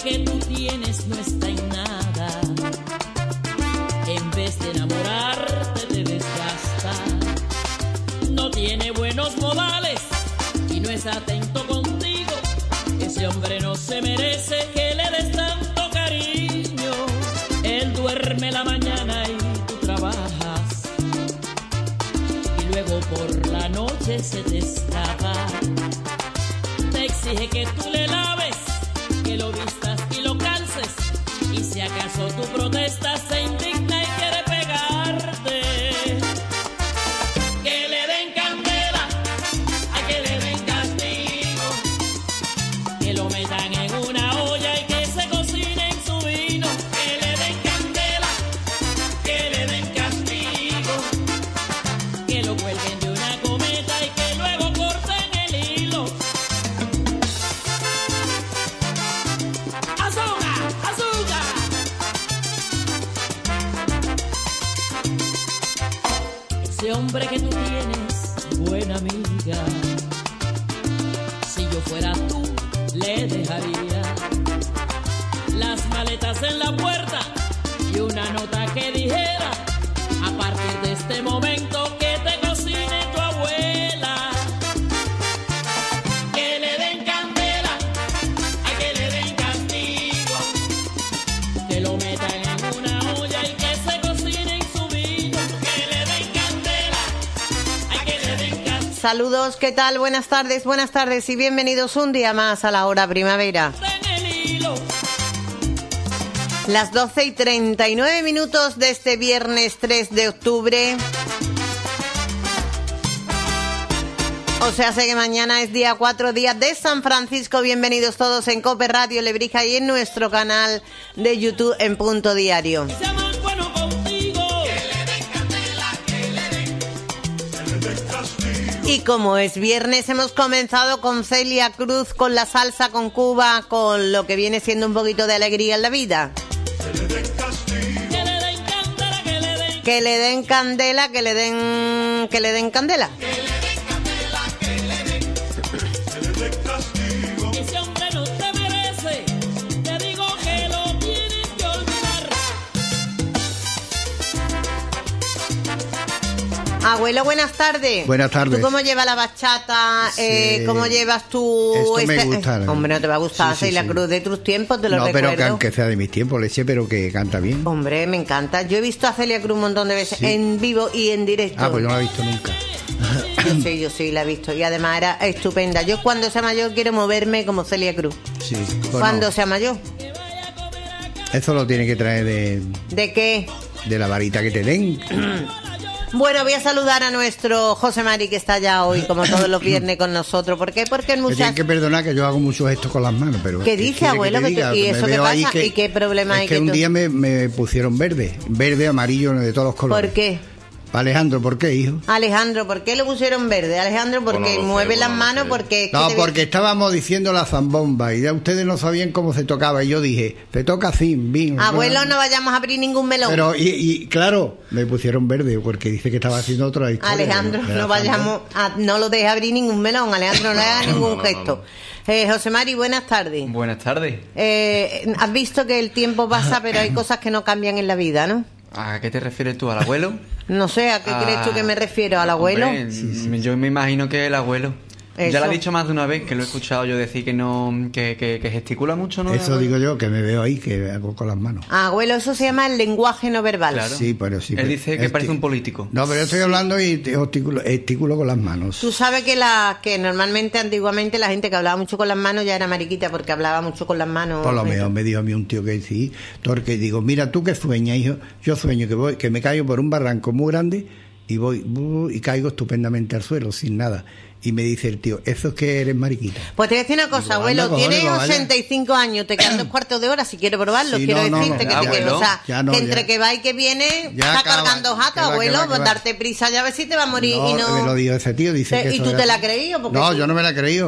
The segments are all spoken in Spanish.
que tú tienes no está en nada. En vez de enamorarte te desgasta. No tiene buenos modales y no es atento contigo. Ese hombre no se merece que le des tanto cariño. Él duerme la mañana y tú trabajas, y luego por la noche se te escapa. Te exige que tú le laves, que lo vistas y lo calces, y si acaso tú protestas se indigna y quiere pegarte. Que le den candela, a que le den castigo, que lo metan en una olla y que se cocine en su vino. Que le den candela, que le den castigo, que lo cuelguen de una cometa y que luego corten el hilo. ¡Azúcar! ¡Azúcar! Ese hombre que tú tienes, buena amiga, si yo fuera tú, le dejaría las maletas en la puerta y una nota que dijera: a partir de este momento que te cocine tu abuela. Que le den candela, a que le den castigo, que lo metan en una olla y que se cocine en su vino. Que le den candela, a que le den castigo. Saludos, ¿qué tal? Buenas tardes y bienvenidos un día más a la hora primavera. En el hilo. Las 12:39 de este viernes 3 de octubre. O sea, sé que mañana es día 4, día de San Francisco. Bienvenidos todos en COPE Radio Lebrija y en nuestro canal de YouTube en Punto Diario. Se aman bueno contigo. Y como es viernes, hemos comenzado con Celia Cruz, con la salsa, con Cuba, con lo que viene siendo un poquito de alegría en la vida. Que le den candela, que le den candela. Ese hombre no te merece, te digo que lo tienes que olvidar. Abuelo, buenas tardes. Buenas tardes. ¿Tú cómo llevas la bachata? Sí. ¿Cómo llevas tú? Esto me gusta. Hombre, no te va a gustar. Sí, sí, Celia sí. Cruz de tus tiempos, te lo No, recuerdo. pero que aunque sea de mis tiempos, leche, pero que canta bien. Hombre, me encanta. Yo he visto a Celia Cruz un montón de veces, Sí. en vivo y en directo. Ah, pues no la he visto nunca. Yo sí la he visto. Y además era estupenda. Yo cuando sea mayor quiero moverme como Celia Cruz. Sí. Bueno, Cuando sea mayor. eso lo tiene que traer ¿De qué? de la varita que te den. Bueno, voy a saludar a nuestro José Mari, que está ya hoy, como todos los viernes, con nosotros. ¿Por qué? Porque el Me tienen muchacho... que perdonar que yo hago muchos gestos con las manos, pero... ¿Qué dice, abuelo? Que te diga, ¿Y me eso qué veo ahí pasa? ¿Y qué problema hay es que que un tú- día me pusieron verde, amarillo, de todos los colores. ¿Por qué? Alejandro, ¿por qué, hijo? Alejandro, ¿por qué lo pusieron verde? Alejandro, porque Bueno, no lo sé, mueve las bueno, no manos, sé. porque... es que No, te- porque estábamos diciendo la zambomba y ya ustedes no sabían cómo se tocaba y yo dije, te toca así, bien. Abuelo, no vayamos a abrir ningún melón. Pero, y claro, me pusieron verde porque dice que estaba haciendo otra historia. Alejandro, de la no vayamos no lo dejes abrir ningún melón, Alejandro, no le hagas ningún gesto. José Mari, buenas tardes. Buenas tardes. Has visto que el tiempo pasa, pero hay cosas que no cambian en la vida, ¿no? ¿A qué te refieres tú? ¿Al abuelo? No sé, ¿a qué crees tú que me refiero? ¿Al abuelo? Hombre, yo me imagino que el abuelo. Eso. Ya lo he dicho más de una vez, que lo he escuchado yo decir que no, que gesticula mucho, ¿no? el Eso abuelo? digo yo, que me veo ahí, que hago con las manos. Abuelo, eso se llama el lenguaje no verbal. Claro. Sí, pero sí. Él pero- dice que parece un político. No, pero yo estoy hablando y te gesticulo con las manos. Tú sabes que normalmente, antiguamente, la gente que hablaba mucho con las manos ya era mariquita, porque hablaba mucho con las manos. Por lo menos me dijo a mí un tío que sí, porque digo, mira, tú que sueñas, hijo, yo sueño que me caigo por un barranco muy grande y voy y caigo estupendamente al suelo, sin nada. Y me dice el tío, eso es que eres mariquita. Pues te voy a decir una cosa, Digo, abuelo, anda, tienes cojones, vaya. 85 años, te quedan 2 de hora si quieres probarlo, Sí, quiero no, decirte no, que, abuelo, o sea, ya no, que entre ya. que va y que viene, Ya está acaba, cargando jato, que va, abuelo, que va, que pues va. darte prisa ya a ver si te va a morir y no... me lo dijo ese tío, dice que ¿Y eso tú era te la así. has creído? Porque No, tú- yo no me la he creído.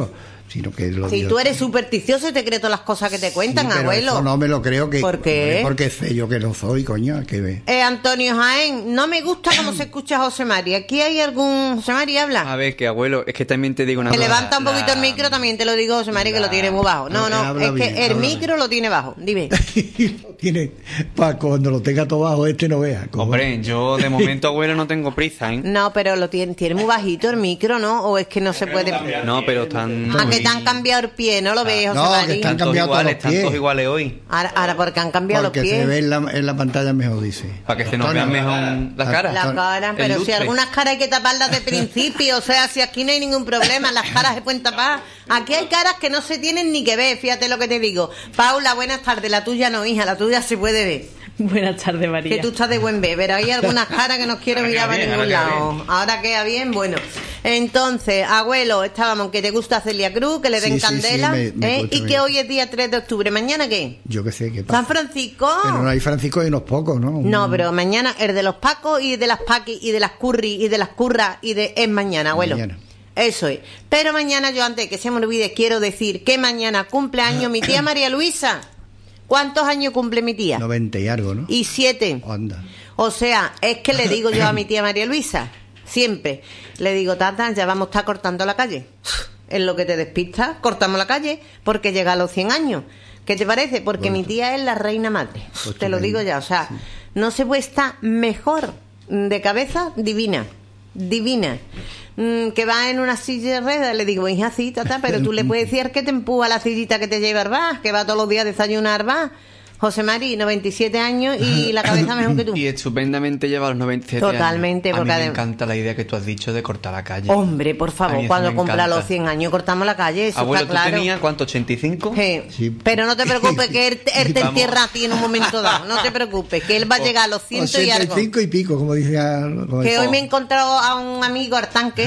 sino que lo Si digo. tú eres supersticioso y te crees todas las cosas que te cuentan, Sí, pero abuelo. eso no me lo creo que. ¿Por qué? Porque sé yo que no soy, coño, que ve. Antonio Jaén, no me gusta cómo se escucha José Mari. ¿Aquí hay algún... José Mari habla? A ver, que abuelo, es que también te digo una Que cosa. levanta un poquito el micro, también te lo digo, José Mari, que lo tiene muy bajo. No, No, no, habla es que bien, el habla micro lo tiene bajo. Dime. Tiene, para cuando lo tenga todo bajo, no vea. ¿Cómo? Hombre, yo de momento, abuelo, no tengo prisa, ¿eh? No, pero lo tiene muy bajito el micro, ¿no? O es que no se puede... No, pero están... Ah, que te han cambiado el pie, ¿no lo ves, José No, que Mari? están Están todos cambiado todos iguales, los están pies. todos iguales hoy. Ahora porque han cambiado Porque los pies. se ve en la pantalla mejor, dice. Para que se nos vean mejor la cara. La cara, El pero si lustre. algunas caras hay que taparlas de principio, o sea, si aquí no hay ningún problema, las caras se pueden tapar. Aquí hay caras que no se tienen ni que ver, fíjate lo que te digo. Paula, buenas tardes, la tuya no, hija, la tuya se puede ver. Buenas tardes, María. Que tú estás de buen ver, pero hay algunas caras que no quiero mirar para ningún lado. Ahora queda bien, bueno. Entonces, abuelo, estábamos que te gusta Celia Cruz, que le den Sí, sí, candela, sí, me gusta y que bien. hoy es día 3 de octubre. ¿Mañana qué? Yo qué sé, qué pasa. San Francisco. Pero no hay Francisco y unos pocos, ¿no? No, pero mañana el de los Pacos y de las Paquis y de las Curry y de las Curras y de... Es mañana, abuelo. Mañana. Eso es. Pero mañana yo, antes de que se me olvide, quiero decir que mañana cumple años mi tía María Luisa. ¿Cuántos años cumple mi tía? 90 y algo, ¿no? Y 7. Anda. O sea, es que le digo yo a mi tía María Luisa, siempre, le digo, tata, ya vamos a estar cortando la calle. En lo que te despistas, cortamos la calle, porque llega a los 100 años. ¿Qué te parece? Porque mi tía es la reina madre. Pues Te lo digo ya, o sea, no se puede estar mejor de cabeza, divina. Divina. Que va en una silla de ruedas, le digo, hija, sí, tata, pero tú le puedes decir que te empuja la sillita que te lleva al bar, que va todos los días a desayunar al bar. José Mari, 97 años y la cabeza mejor que tú. Y estupendamente lleva los 97 Totalmente, años. porque A mí me adem- encanta la idea que tú has dicho de cortar la calle. Hombre, por A mí favor, eso cuando me cumpla encanta. los 100 años cortamos la calle, eso Abuelo, está ¿tú claro. tenías cuánto? ¿85? Sí. Sí. Pero no te preocupes que él te Vamos. entierra a ti en un momento dado, no te preocupes, que él va a llegar a los 100 y algo. 85 y pico, como dice. Que hoy me he encontrado a un amigo al tanque,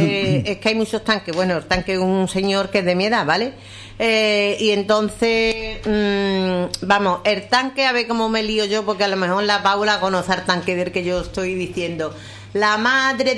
es que hay muchos tanques, bueno, el tanque es un señor que es de mi edad, ¿vale? Y entonces, vamos, el tanque, a ver cómo me lío yo, porque a lo mejor la Paula conoce al tanque del que yo estoy diciendo. La madre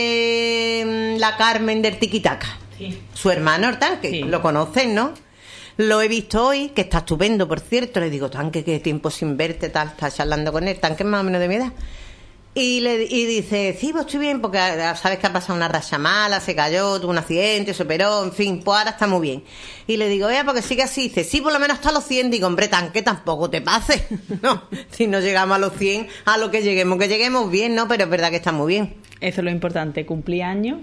de la Carmen del Tiquitaca, Sí. su hermano el tanque, Sí. lo conocen, ¿no? Lo he visto hoy, que está estupendo, por cierto. Le digo, tanque, qué tiempo sin verte, tal, está charlando con él, tanque es más o menos de mi edad. Y dice, sí, pues estoy bien, porque sabes que ha pasado una racha mala, se cayó, tuvo un accidente, se operó, en fin, pues ahora está muy bien. Y le digo, oye, porque sigue así. Dice, sí, por lo menos hasta los 100. Digo, hombre, tanque, tampoco te pases. No, si no llegamos a los 100, a lo que lleguemos bien, ¿no? Pero es verdad que está muy bien. Eso es lo importante, cumplir años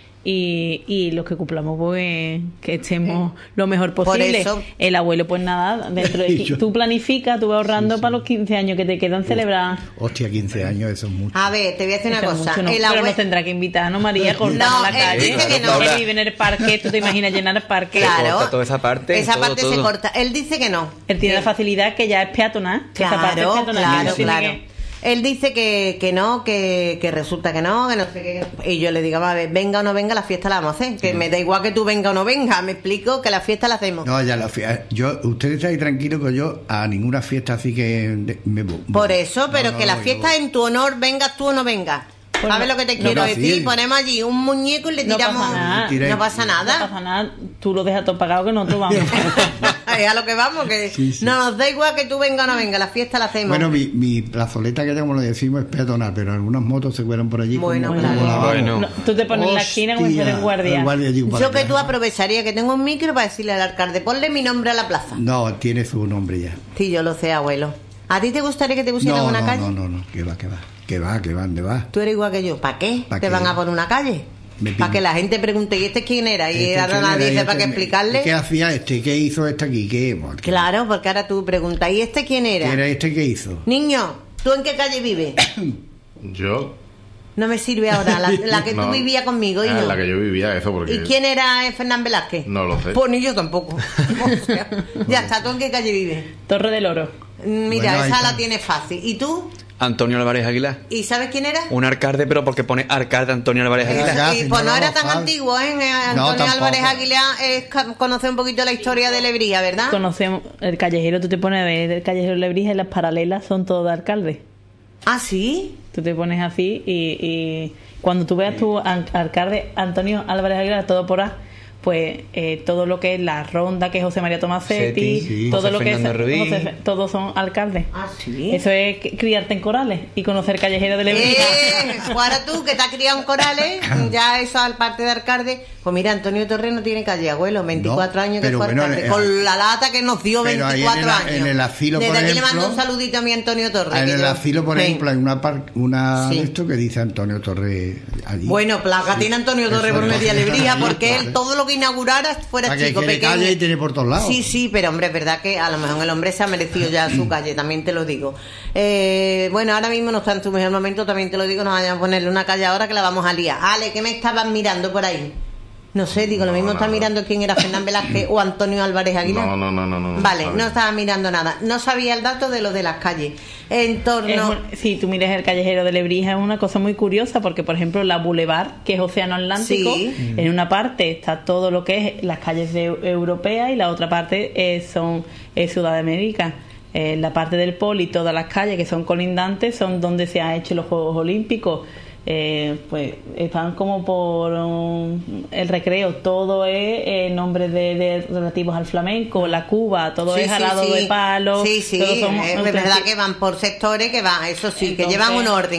y los que cumplamos, pues que estemos lo mejor posible. eso. El abuelo, pues nada, dentro de Y yo- tú planificas, tú vas ahorrando para los 15 años que te quedan celebrar. Hostia, 15 años, eso es mucho. A ver, te voy a decir una Eso es cosa. mucho, ¿no? El Pero abue- nos tendrá que invitar, ¿no, María? Cortamos No, la él calle. dice que no. Él vive en el parque, tú te imaginas llenar el parque. Claro. corta toda esa parte, Esa todo, parte se todo. corta. Él dice que no. Él tiene la facilidad que ya es peatonal. que esa parte es Claro, peatonal, que claro, no tiene claro. que- Él dice que no, que resulta que no sé qué. Y yo le digo, a ver, venga o no venga, la fiesta la vamos a hacer. Que me da igual que tú venga o no venga. Me explico que la fiesta la hacemos. No, ya la fiesta. Ustedes estáis tranquilos que yo a ninguna fiesta así que me voy. Por eso, pero No, que la no, fiesta yo- en tu honor, vengas tú o no vengas. Pues ¿Sabes no- lo que te no quiero pasa decir? nada. Ponemos allí un muñeco y le No tiramos. pasa nada. No pasa No nada. pasa nada, tú lo dejas todo pagado que nosotros vamos. Es a lo que vamos, que Sí, sí. no nos da igual que tú vengas o no vengas, la fiesta la hacemos. Bueno, mi plazoleta que como lo decimos es peatonal, pero algunas motos se cuelan por allí. Bueno, como claro. la vamos. Bueno. No, tú te pones en la esquina como si fueras guardia. el guardia allí para Yo que atrás. tú aprovecharía que tengo un micro para decirle al alcalde, ponle mi nombre a la plaza. No, tiene su nombre ya. Sí, yo lo sé, abuelo. ¿A ti te gustaría que te pusieran No, una no, calle? no, que va, ¿dónde va? Tú eres igual que yo. ¿Para qué ¿Pa' te qué? van a poner una calle? Me Para pillo. que la gente pregunte, ¿y este quién era? Y Este, ahora ¿quién nadie era? sepa qué explicarle. ¿Qué hacía este? ¿Qué hizo este aquí? ¿Qué? Bueno, Claro, porque ahora tú preguntas, ¿y este quién era? ¿Qué era este que hizo? Niño, ¿tú en qué calle vives? Yo. No me sirve ahora, la que tú No. vivías conmigo y no. La que yo vivía, eso, porque. ¿Y quién era Fernán Velázquez? No lo sé. Pues ni yo tampoco. O sea, ya está, ¿tú en qué calle vives? Torre del Oro. Mira, Bueno, ahí esa está. la tienes fácil. ¿Y tú? Antonio Álvarez Aguilar. ¿Y sabes quién era? Un alcalde, pero porque pone alcalde Antonio Álvarez Aguilar. Ya, Y si pues no no lo era tan sabes. antiguo, ¿eh? No, Antonio tampoco. Álvarez Aguilar conoce un poquito la historia de Lebría, ¿verdad? Conocemos el callejero, tú te pones a ver el callejero Lebrija y las paralelas son todos de alcalde. Ah, ¿sí? Tú te pones así y cuando tú veas tu alcalde Antonio Álvarez Aguilar, todo por A, pues todo lo que es la Ronda, que es José María Tomasetti, sí. todo José lo que Fernando Ruiz. todos son alcaldes. Ah, sí. Eso es criarte en Corales y conocer Callejero de Lebrija. Ahora tú, que te has criado en Corales, ya eso al parte de alcalde. Pues mira, Antonio Torres no tiene calle, abuelo, 24 años que pero fue bueno, alcalde, con la lata que nos dio, pero ahí 24 en años. en el asilo, Desde por aquí ejemplo, le mando un saludito a mi Antonio Torres. En que el yo- asilo, por Ven. ejemplo, hay una Sí. de esto que dice Antonio Torres allí. Bueno, placa tiene Antonio Torres por media Lebrija, porque él todo lo que inaugurara fuera Para que chico, quiere pequeño. calle y tiene por todos lados. Sí, pero hombre, es verdad que a lo mejor el hombre se ha merecido ya su calle, también te lo digo. Bueno, ahora mismo no está en su mejor momento, también te lo digo, nos vayan a ponerle una calle ahora que la vamos a liar. Ale, ¿qué me estabas mirando por ahí? No sé, digo, lo mismo está mirando quién era Fernán Velázquez o Antonio Álvarez Aguilar. No. Vale, ¿sabes? no estaba mirando nada. No sabía el dato de lo de las calles. En torno... Si tú miras el Callejero de Lebrija es una cosa muy curiosa porque, por ejemplo, la Boulevard, que es Océano Atlántico, Sí. en una parte está todo lo que es las calles europeas y la otra parte son Ciudad de América. La parte del Poli, todas las calles que son colindantes son donde se han hecho los Juegos Olímpicos. Pues están como por el Recreo, todo es nombres de relativos al flamenco, la Cuba, todo es arado de palo. Sí, todos son- es verdad que van por sectores, que van, eso sí, que Entonces, llevan un orden,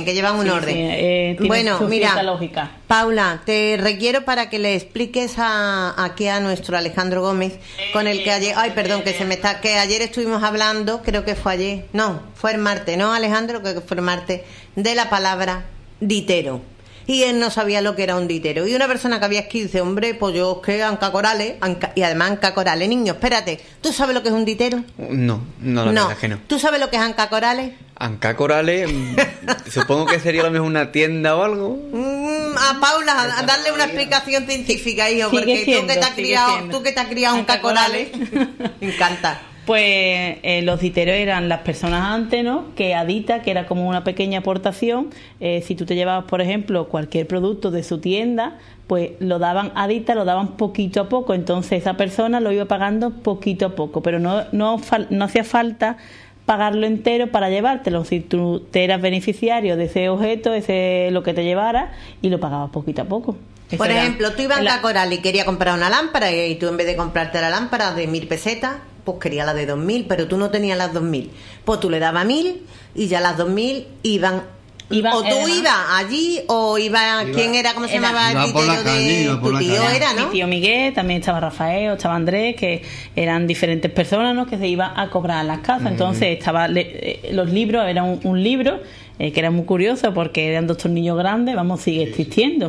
tiene Bueno, su mira, cierta lógica. Paula, te requiero para que le expliques aquí a nuestro Alejandro Gómez, con el que ayer, que ayer estuvimos hablando, creo que fue ayer, no, fue el martes, ¿no, Alejandro? Creo que fue el martes, de la palabra ditero. Y él no sabía lo que era un ditero. Y una persona que había escrito dice, hombre, pues yo es que Anca Corales, y además Anca Corales, niño, espérate, ¿tú sabes lo que es un ditero? No, la verdad es que no. ¿Tú sabes lo que es Anca Corales? Anca Corales, supongo que sería lo mejor una tienda o algo. A Paula, a darle una explicación científica, hijo, Sigue porque siendo, tú que te has criado en Anca Cacorales, me encanta. Pues los diteros eran las personas antes, ¿no? Que Adita, que era como una pequeña aportación, si tú te llevabas, por ejemplo, cualquier producto de su tienda, pues lo daban Adita, lo daban poquito a poco, entonces esa persona lo iba pagando poquito a poco, pero no hacía falta pagarlo entero para llevártelo. Si tú te eras beneficiario de ese objeto, lo que te llevara, y lo pagabas poquito a poco. Eso Por era ejemplo, tú ibas a Cacorales y querías comprar una lámpara, y tú en vez de comprarte la lámpara de 1.000 pesetas, pues querías la de 2.000, pero tú no tenías las 2.000. Pues tú le dabas 1.000 y ya las 2.000 iban o tú ibas allí o iba ¿quién era? ¿Cómo se llamaba el por la ditero calle, de iba por tu la tío? calle. Era, ¿no? Mi tío Miguel, también estaba Rafael, estaba Andrés, que eran diferentes personas, ¿no? Que se iban a cobrar a las casas. Entonces estaba los libros, era un libro que era muy curioso porque eran 2 tornillos grandes, sigue existiendo.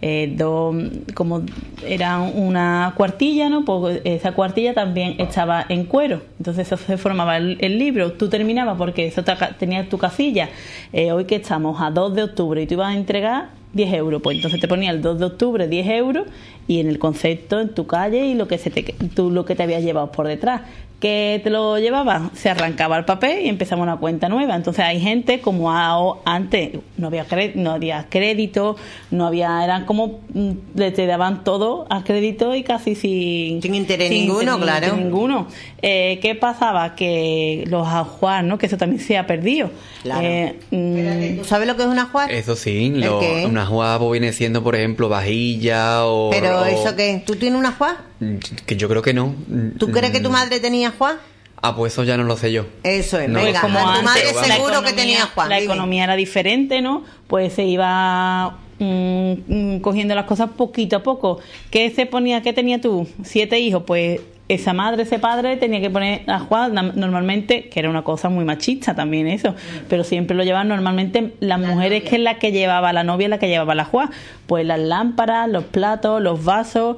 Como era una cuartilla, ¿no? Pues esa cuartilla también estaba en cuero. Entonces eso se formaba el libro. Tú terminabas porque eso tenías tu casilla. Hoy que estamos a 2 de octubre y tú ibas a entregar 10 euros, pues entonces te ponía el 2 de octubre 10 euros y en el concepto, en tu calle y lo que te habías llevado por detrás. Que te lo llevaba, se arrancaba el papel y empezaba una cuenta nueva. Entonces hay gente como antes no había crédito, eran como te daban todo a crédito y casi sin interés ninguno, claro. interés ninguno. ¿Qué pasaba? Que los ajuar, ¿no? Que eso también se ha perdido. Claro. ¿Tú sabes lo que es un ajuar? Eso sí, ¿El qué? una ajuar viene siendo, por ejemplo, vajilla o... Pero eso qué, ¿tú tienes un ajuar? Que yo creo que no. ¿Tú crees que tu madre tenía ajuar? Ah, pues eso ya no lo sé yo. Eso es, No, venga, Como tu antes, madre la seguro economía- que tenía ajuar. La dime. economía era diferente, ¿no? Pues se iba cogiendo las cosas poquito a poco. ¿Qué tenía tú? 7 hijos, pues esa madre, ese padre tenía que poner ajuar normalmente, que era una cosa muy machista también eso, pero siempre lo llevaban normalmente las mujeres, que es la que llevaba, la novia es la que llevaba la ajuar, pues las lámparas, los platos, los vasos,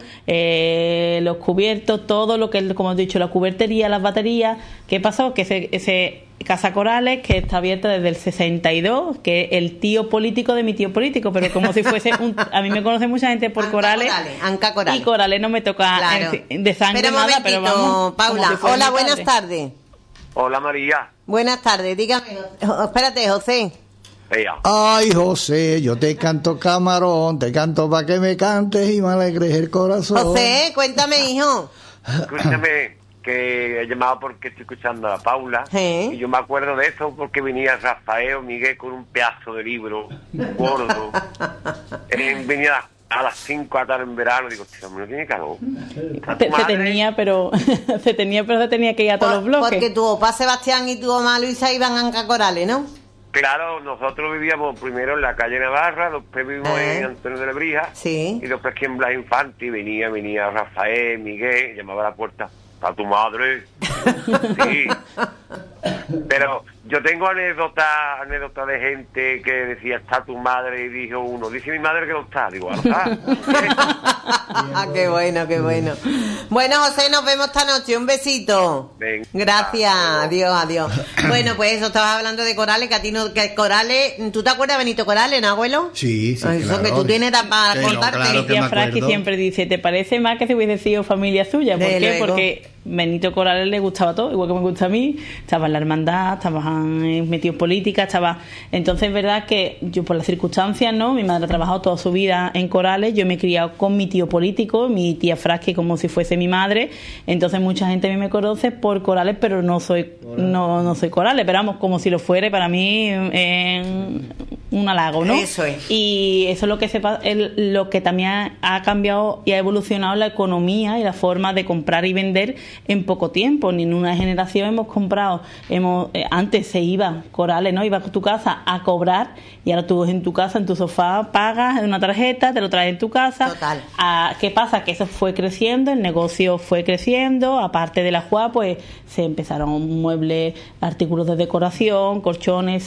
los cubiertos, todo lo que, como he dicho, la cubertería, las baterías. ¿Qué pasó? Que ese Casa Corales, que está abierta desde el 62, que es el tío político de mi tío político, pero como si fuese a mí me conoce mucha gente por Anca Corales. y Corales no me toca Claro. de sangre Espera un nada, pero momentito, vamos, Paula. como si fuera Hola, mi buenas padre. tardes. Hola María. Buenas tardes, dígame. Espérate, José. Ella. Ay, José, yo te canto camarón, te canto para que me cantes y me alegres el corazón. José, cuéntame, hijo. Escúchame, que he llamado porque estoy escuchando a Paula. Sí. Y yo me acuerdo de eso porque venía Rafael Miguel con un pedazo de libro gordo. Venía a las 5 de la tarde en verano, digo, tío, no tiene calor. Se tenía, pero se tenía que ir a todos los bloques. Porque tu papá Sebastián y tu mamá Luisa iban a Ancacorales, ¿no? Claro, nosotros vivíamos primero en la calle Navarra, después vivimos en Antonio de Lebrija, Sí. y después que en Blas Infante venía Rafael, Miguel, llamaba a la puerta, ¿está tu madre? Sí. Pero yo tengo anécdotas de gente que decía, ¿está tu madre? Y dijo uno, dice mi madre que no está. Digo, ¿no está? Qué bueno, qué bueno. Bueno, José, nos vemos esta noche. Un besito. Venga. Gracias. Adiós. Bueno, pues eso, estabas hablando de Corales, que a ti no... Que Corales... ¿Tú te acuerdas de Benito Corales, no, abuelo? Sí, Ay, eso claro. que tú tienes para contarte. claro Mi tía me Frasqui acuerdo. siempre dice, ¿te parece más que si hubiese sido familia suya? ¿Por Desde qué? luego. Porque Benito Corales le gustaba todo, igual que me gusta a mí. Estaba en la hermandad, estaban metidos en política, estaba... Entonces es verdad que yo por las circunstancias, ¿no? Mi madre ha trabajado toda su vida en Corales, yo me he criado con mi tío político, mi tía Frasqui como si fuese mi madre. Entonces mucha gente a mí me conoce por Corales, pero no soy Corales, pero vamos, como si lo fuera, para mí un halago, ¿no? Eso es. Y eso es lo que lo que también ha cambiado y ha evolucionado la economía y la forma de comprar y vender en poco tiempo. Ni en una generación hemos comprado, antes se iba Corales, ¿no? Ibas a tu casa a cobrar y ahora tú en tu casa, en tu sofá, pagas una tarjeta, te lo traes en tu casa. Total. ¿Qué pasa? Que eso fue creciendo, el negocio fue creciendo, aparte de la JUA, pues se empezaron muebles, artículos de decoración, colchones,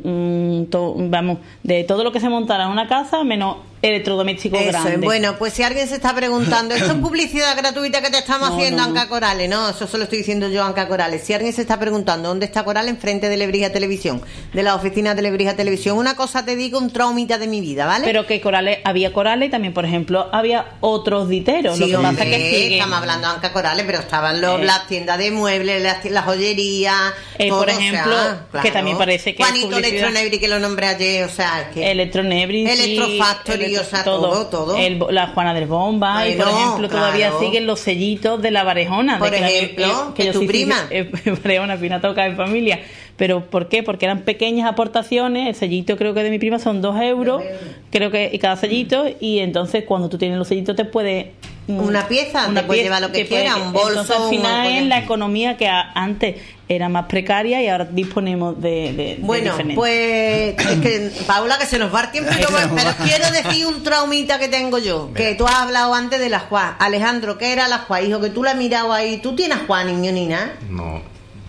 vamos, de todo lo que se montara en una casa, menos electrodomésticos Eso grandes. es. Bueno, pues si alguien se está preguntando, ¿esto es publicidad gratuita que te estamos No, haciendo, no. Anca Corales? No, eso se lo estoy diciendo yo, Anca Corales. Si alguien se está preguntando dónde está Corales, enfrente de Lebrija Televisión, de la oficina de Lebrija Televisión. Una cosa te digo, un traumita de mi vida, ¿vale? Pero que había Corales y también, por ejemplo, había otros diteros. Sí, lo que hombre, pasa es que siguen. estamos hablando de Anca Corales, pero estaban las tiendas de muebles, las joyerías, todo, por ejemplo, o sea, que también parece que es Juanito publicidad. Electronebri, que lo nombré ayer, o sea, es que... Electronebri, Electrofactory, o sea, todo. La Juana del Bomba, y por Bueno, ejemplo, todavía claro. siguen los sellitos de la Barejona. Por de que ejemplo, que de yo tu sí, prima. Barejona, Fina toca en familia. ¿Pero por qué? Porque eran pequeñas aportaciones. El sellito creo que de mi prima son 2 euros, creo que, y cada sellito, y entonces cuando tú tienes los sellitos te puedes... Una pieza, te puedes llevar lo que quieras, un bolso. Entonces, al final un- es la economía que antes era más precaria y ahora disponemos de Bueno, diferente. pues es que, Paula, que se nos va el tiempo, pero quiero decir un traumita que tengo yo, que tú has hablado antes de la Juá. Alejandro, ¿qué era la Juá? Hijo, que tú la has mirado ahí. ¿Tú tienes Juá, niño, ni nada? No,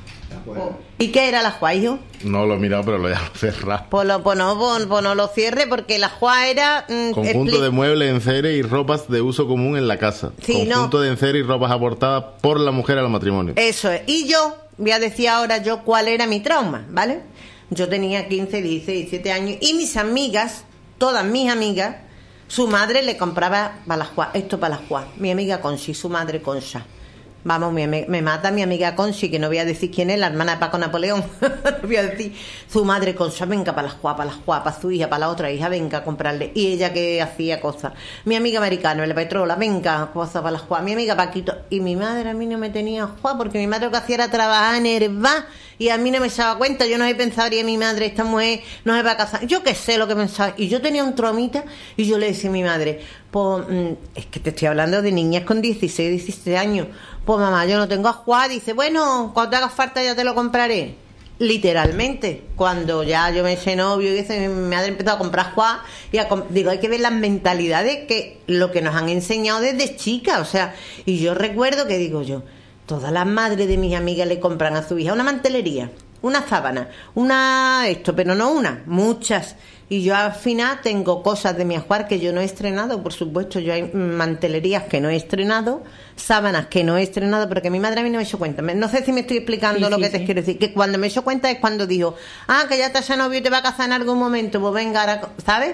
¿Y qué era la Juá, hijo? no lo he mirado, pero lo he cerrado. Pues no lo cierre, porque la Juá era... Conjunto de muebles, enseres y ropas de uso común en la casa. Sí, Conjunto de enseres y ropas aportadas por la mujer al matrimonio. Eso es. Y yo voy a decir ahora yo cuál era mi trauma, ¿vale? Yo tenía 15, 16, 17 años y mis amigas, todas mis amigas, su madre le compraba para las Juá, esto para las Juá. Mi amiga Conchi, su madre Concha. Vamos, me mata mi amiga Conchi, que no voy a decir quién es, la hermana de Paco Napoleón. No voy a decir, su madre Concha, venga para las Juá, para su hija, para la otra hija, venga a comprarle. Y ella que hacía cosas. Mi amiga Americano, la Petrola, venga, cosas para las Juá. Mi amiga Paquito. Y mi madre a mí no me tenía Juá, porque mi madre lo que hacía era trabajar en Hervá. Y a mí no me echaba cuenta. Yo no sé pensaría mi madre, esta mujer no se va a casar. Yo qué sé lo que pensaba. Y yo tenía un traumita y yo le decía a mi madre, pues, es que te estoy hablando de niñas con 16, 17 años. Pues mamá, yo no tengo a Juá. Dice, bueno, cuando te haga falta ya te lo compraré. Literalmente, cuando ya yo me eché novio y eso, mi madre empezó a comprar Juá y digo, hay que ver las mentalidades, que lo que nos han enseñado desde chica, o sea, y yo recuerdo que digo yo, todas las madres de mis amigas le compran a su hija una mantelería, una sábana, pero no una, muchas. Y yo al final tengo cosas de mi ajuar que yo no he estrenado, por supuesto. Yo hay mantelerías que no he estrenado, sábanas que no he estrenado, pero que mi madre a mí no me echó cuenta. No sé si me estoy explicando Sí, lo sí, que te sí. quiero decir. Que cuando me echó cuenta es cuando dijo, que ya te has novio y te va a casar en algún momento, pues venga, ahora, ¿sabes?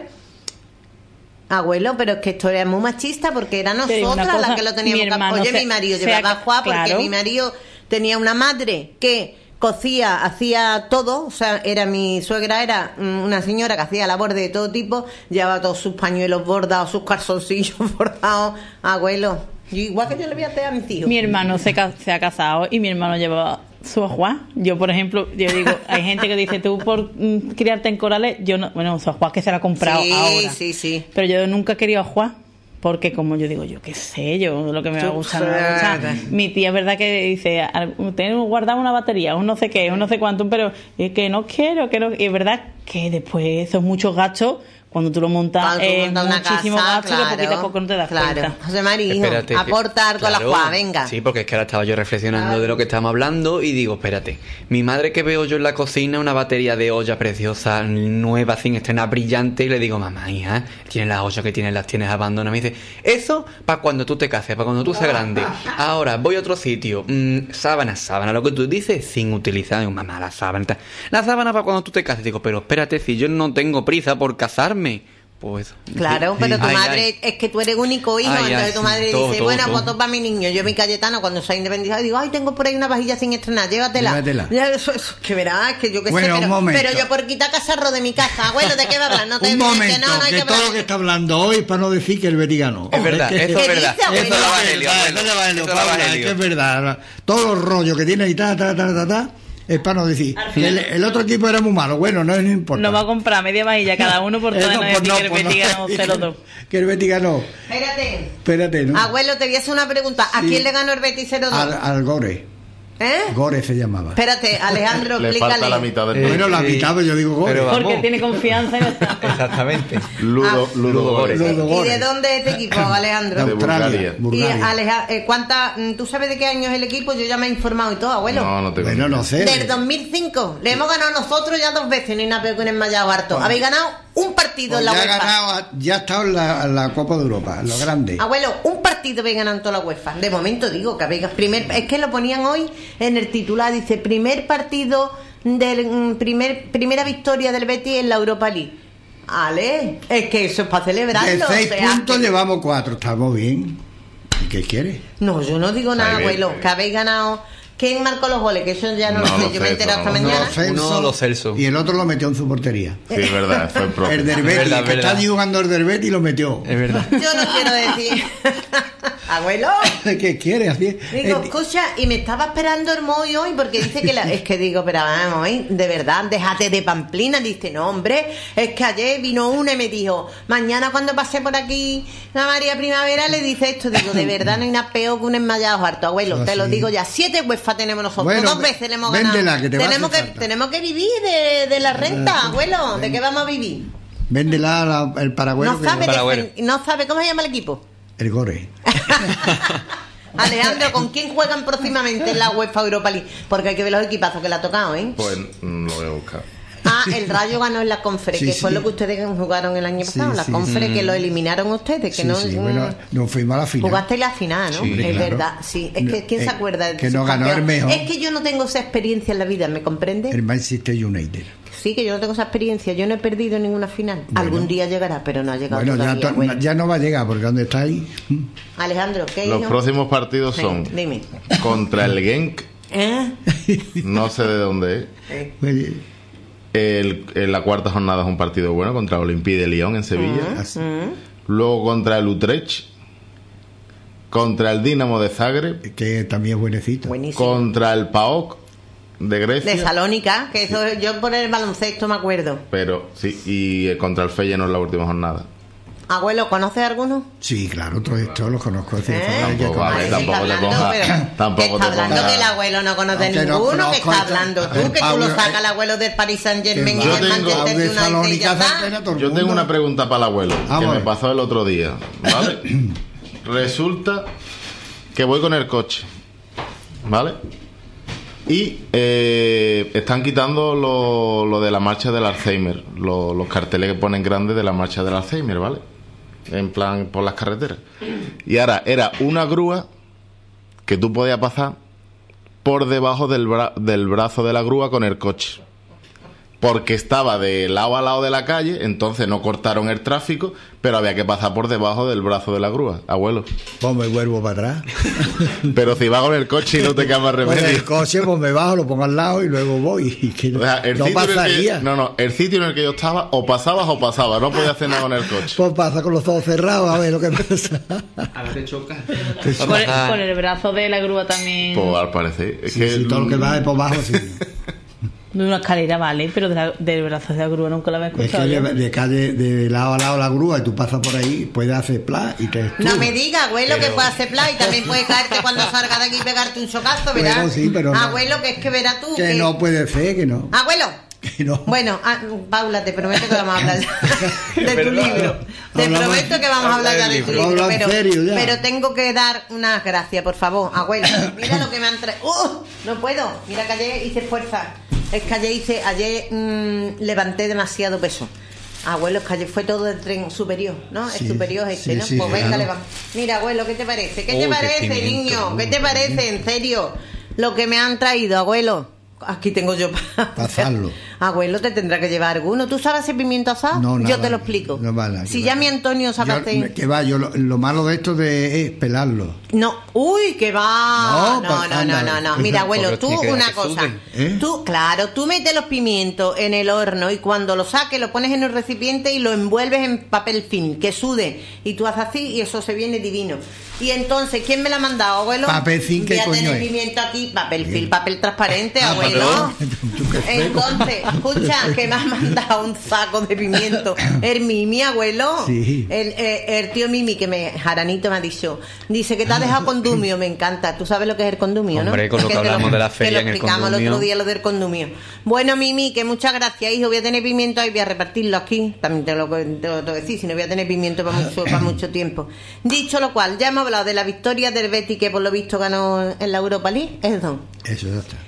Abuelo, pero es que esto era muy machista, porque era Te digo una nosotras las cosa, que lo teníamos mi que... hermano Oye, mi marido llevaba Juá porque claro. mi marido tenía una madre que cocía, hacía todo, o sea, mi suegra era una señora que hacía labor de todo tipo, llevaba todos sus pañuelos bordados, sus calzoncillos bordados. Abuelo, yo, igual que yo le voy a hacer a mis hijos. Mi hermano se ha casado y mi hermano llevaba su ajuá. Yo, por ejemplo, yo digo, hay gente que dice, tú por criarte en Corales, yo no, bueno, su ajuá que se la ha comprado ahora. Sí. Pero yo nunca he querido ajuá. Porque como yo digo, yo qué sé, yo lo que me va a gustar, no me va a gustar. Mi tía es verdad que dice, tengo guardado una batería, un no sé qué, un no sé cuánto, pero es que no quiero, y es verdad que después son muchos gastos. Cuando tú lo montas, muchísimo gasto, que poquito a poco no te das cuenta. José María, hijo, aporta algo a la Juá, venga. Sí, porque es que ahora estaba yo reflexionando de lo que estamos hablando y digo, espérate, mi madre que veo yo en la cocina una batería de olla preciosa, nueva, sin estrenar, brillante, y le digo, mamá, hija, tienes las ollas que tienes, las tienes abandonadas. Me dice, eso para cuando tú te cases, para cuando tú seas grande. Ahora, voy a otro sitio, sábana, lo que tú dices, sin utilizar. Digo, mamá, la sábana para cuando tú te cases. Digo, pero espérate, si yo no tengo prisa por casarme. Pues claro, pero tu madre es que tú eres único hijo, entonces tu madre dice, bueno, pues todo para mi niño. Yo mi Cayetano cuando soy independizado digo, ay, tengo por ahí una vajilla sin estrenar, llévatela. Ya, eso que verás, que yo qué sé, pero yo por quitar cazarro de mi casa, abuelo, ¿de qué va a hablar? No te un momento, que no hay que todo lo que está hablando hoy para no decir que el Betis ganó. Es verdad, eso es verdad. Eso es verdad, es que es verdad. Todos los rollos que tiene y es para no decir que el otro equipo era muy malo. Bueno, no importa. No va a comprar media vajilla cada uno por todo decir que el Betis ganó 0-2. Que el Betis ganó. Espérate, ¿no? Abuelo, te voy a hacer una pregunta. ¿A quién le ganó el Betis 0-2? Al Gore. Gore se llamaba. Espérate, Alejandro, le explícale. falta la mitad del bueno, la mitad, yo digo Gore. Porque tiene confianza en esta. Exactamente. Ludo Gore. ¿Y de dónde es este equipo, Alejandro? De Australia. ¿Y ¿tú sabes de qué año es el equipo? Yo ya me he informado y todo, abuelo. No tengo bueno, no sé. Del 2005. Le hemos ganado nosotros ya 2 veces, ni una peor que un enmayado harto. Habéis ganado un partido en la UEFA. Ya ha estado en la Copa de Europa, en lo grande. Abuelo, un partido habéis ganado en toda la UEFA. De momento digo que habéis es que lo ponían hoy en el titular, dice, primer partido primera victoria del Betis en la Europa League. Ale, es que eso es para celebrarlo. De 6 puntos llevamos 4, estamos bien. ¿Y qué quieres? No, yo no digo nada, abuelo, que habéis ganado. ¿Quién marcó los goles? Que eso ya no lo sé, yo me he enterado esta mañana. Uno, Los Celso. Y el otro lo metió en su portería. Sí, es verdad, fue el propio. El del Betis, que está allí jugando el del Betis y lo metió. Es verdad. Yo no quiero decir. Abuelo. ¿Qué quieres? Así. Digo, escucha, y me estaba esperando el Moy hoy porque dice que es que digo, pero vamos, de verdad, déjate de pamplina. Dice, no, hombre, es que ayer vino una y me dijo, mañana cuando pasé por aquí la María Primavera le dice esto. Digo, de verdad no hay nada peor que un enmayado harto, abuelo, te lo digo ya. 7 UEFA tenemos nosotros, bueno, 2 veces le hemos ganado. Que tenemos que vivir de la renta, abuelo. ¿De qué vamos a vivir? Véndela el Paragüero. No sabe cómo se llama el equipo. El Gore. Alejandro, ¿con quién juegan próximamente en la UEFA Europa League? Porque hay que ver los equipazos que le ha tocado, ¿eh? Pues lo voy a buscar. El Rayo ganó en la Confere, que fue lo que ustedes jugaron el año pasado. La Confere, que lo eliminaron ustedes. Que bueno, nos fuimos a la final. Jugaste la final, ¿no? Sí, es claro. verdad, sí. Es que ¿quién se acuerda de que no ganó el mejor? Es que yo no tengo esa experiencia en la vida, ¿me comprende? El Manchester United. Sí, que yo no tengo esa experiencia. Yo no he perdido ninguna final. Bueno, algún día llegará, pero no ha llegado todavía. Ya no va a llegar, porque ¿dónde está ahí? Alejandro, ¿qué Los próximos partidos son dime. Contra el Genk. No sé de dónde es. En la cuarta jornada es un partido bueno contra Olympique de Lyon en Sevilla. Luego contra el Utrecht. Contra el Dinamo de Zagreb, que también es buenecito. Buenísimo. Contra el PAOK de Grecia. De Salónica, que eso yo por el baloncesto me acuerdo. Pero sí, y contra el Feyenoord en la última jornada. Abuelo, ¿conoces alguno? Sí, claro, todos estos los conozco. Tampoco te pongas. Tampoco te hablando que el abuelo no conoce ninguno, que está hablando tú, que tú lo sacas al abuelo del Paris Saint-Germain y del Manchester United. Yo tengo una pregunta para el abuelo, que me pasó el otro día, ¿vale? Resulta que voy con el coche, ¿vale? Y están quitando lo de la marcha del Alzheimer, los carteles que ponen grandes de la marcha del Alzheimer, ¿vale? En plan, por las carreteras. Y ahora era una grúa que tú podías pasar por debajo del brazo de la grúa con el coche. porque estaba de lado a lado de la calle, entonces no cortaron el tráfico, pero había que pasar por debajo del brazo de la grúa, abuelo. Pues me vuelvo para atrás. Pero si vas con el coche y no te queda más remedio. Pues el coche, pues me bajo, lo pongo al lado y luego voy. Y que o sea, no pasaría. El sitio en el que yo estaba, o pasabas, no podías hacer nada con el coche. Pues pasa con los ojos cerrados, a ver lo que pasa. A ver, te choca. Con el brazo de la grúa también. Pues al parecer. Es Sí, que sí, todo lo que va de por abajo, sí. De una escalera, vale, pero del brazo de la grúa nunca la había Es escuchado. que de calle, de lado a lado la grúa, y tú pasas por ahí, puedes hacer pla y te No me diga, abuelo, que puede hacer play y también puede caerte cuando salga de aquí y pegarte un chocazo, ¿verdad? Bueno, sí, pero no. Abuelo, que es que verás tú. Que no puede ser, que no. Abuelo. Que no. Bueno, Paula, te prometo que vamos a hablar de tu libro. Te prometo que vamos a hablar ya de tu libro. Pero tengo que dar unas gracias, por favor. Abuelo, mira lo que me han traído. No puedo. Mira que ayer hice fuerza. Es que ayer levanté demasiado peso. Abuelo, es que ayer fue todo del tren superior, ¿no? Sí, el superior este, sí, ¿no? sí, pues venga, claro. levanta. Mira, abuelo, ¿qué te parece? ¿Qué Uy, te qué parece, pimiento. niño? ¿Qué te parece, en serio? Lo que me han traído, abuelo. Aquí tengo yo para Pasarlo. Abuelo, te tendrá que llevar alguno. ¿Tú sabes hacer pimiento asado? No, nada, yo te lo explico. no vale, si que ya va. mi Antonio sabe hacer... Que va, yo lo malo de esto es pelarlo. No, uy, que va. No, pues, anda. No. Mira, abuelo, Pero tú tiene que una que cosa. sude. ¿Eh? Tú metes los pimientos en el horno y cuando lo saques lo pones en un recipiente y lo envuelves en papel film, que sude. Y tú haces así y eso se viene divino. Y entonces, ¿quién me lo ha mandado, abuelo? Papel film, ¿qué voy a coño tener es? pimiento aquí, papel film, papel transparente, Ah, abuelo. Tú qué fresco. Entonces, escucha, que me ha mandado un saco de pimiento. El Mimi, abuelo. Sí. El tío Mimi, Jaranito me ha dicho. Dice que te ha dejado condumio, me encanta. Tú sabes lo que es el condumio, ¿no? Hombre, con lo que hablamos de la feria en el Que lo explicamos el condumio. otro día, lo del condumio. Bueno, Mimi, que muchas gracias, hijo. Voy a tener pimiento ahí, voy a repartirlo aquí. También te lo tengo que decir, si no voy a tener pimiento para mucho tiempo. Dicho lo cual, ya hemos hablado de la victoria del Betis, que por lo visto ganó en la Europa League. Eso ya está.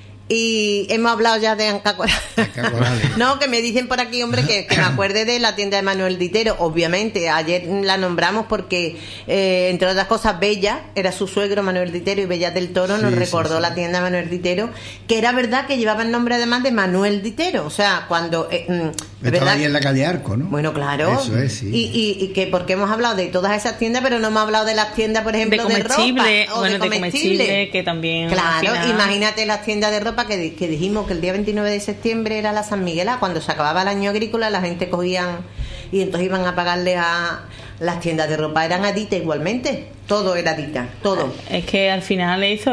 y hemos hablado ya de Anca Corales. No, que me dicen por aquí, hombre, que me acuerde de la tienda de Manuel Ditero. Obviamente, ayer la nombramos porque, entre otras cosas, Bella, era su suegro Manuel Ditero, y Bella del Toro nos recordó la tienda de Manuel Ditero, que era verdad que llevaba el nombre además de Manuel Ditero. O sea, cuando... Estaba ahí en la calle Arco, ¿no? Bueno, claro. Eso es, sí. Y que porque hemos hablado de todas esas tiendas, pero no hemos hablado de las tiendas, por ejemplo, de ropa. Bueno, de comestible, que también... Claro, imagínate las tiendas de ropa que dijimos que el día 29 de septiembre era la San Miguelá, cuando se acababa el año agrícola, la gente cogían y entonces iban a pagarle a las tiendas de ropa, eran Adita igualmente, todo era Adita, todo. Es que al final eso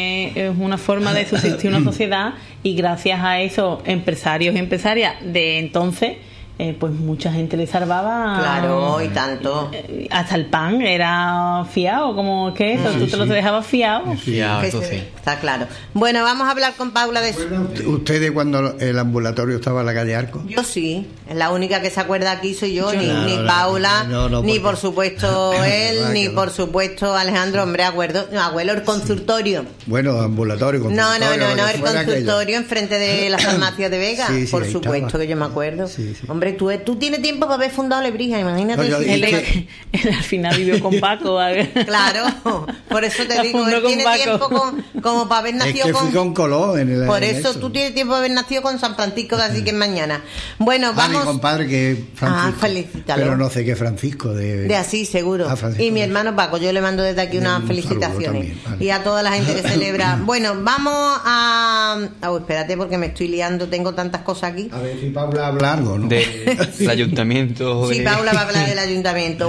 es una forma de subsistir una sociedad, y gracias a eso empresarios y empresarias de entonces, pues mucha gente le salvaba. Claro, y tanto. Hasta el pan era fiado, como que eso, tú te lo dejabas fiado. Fiado, eso sí. Está claro. Bueno, vamos a hablar con Paula de eso. ¿Ustedes cuando el ambulatorio estaba en la calle Arco? Yo sí, la única que se acuerda aquí soy yo, ni Paula, no, ni porque- por supuesto él, va, ni que por va. supuesto Alejandro, hombre, abuelo, el consultorio. Bueno, ambulatorio. No, consultorio, lo que el fuera consultorio enfrente de la farmacia de Vega, Sí, sí, por ahí supuesto estaba. que yo me acuerdo. Sí, sí. Hombre, tú tienes tiempo para haber fundado Lebrija, imagínate. No, yo- si- y Él, que- él al final vivió con Paco. Claro, por eso te La digo, fundó él con tiene Paco. tiempo como para haber Es nacido que fui con Colón en el. Por en eso tú tienes tiempo de haber nacido con San Francisco, así que es mañana. Bueno, Mi vamos. compadre que es Francisco. felicítalo. Pero no sé qué Francisco. De Así, seguro. Francisco. Y mi hermano Paco, yo le mando desde aquí unas Un felicitaciones. saludo también, vale. Y a toda la gente que celebra. Bueno, vamos a. Espérate, porque me estoy liando, tengo tantas cosas aquí. A ver si Paula habla algo, ¿no? Del ayuntamiento. Sí, de- Paula va a hablar del ayuntamiento,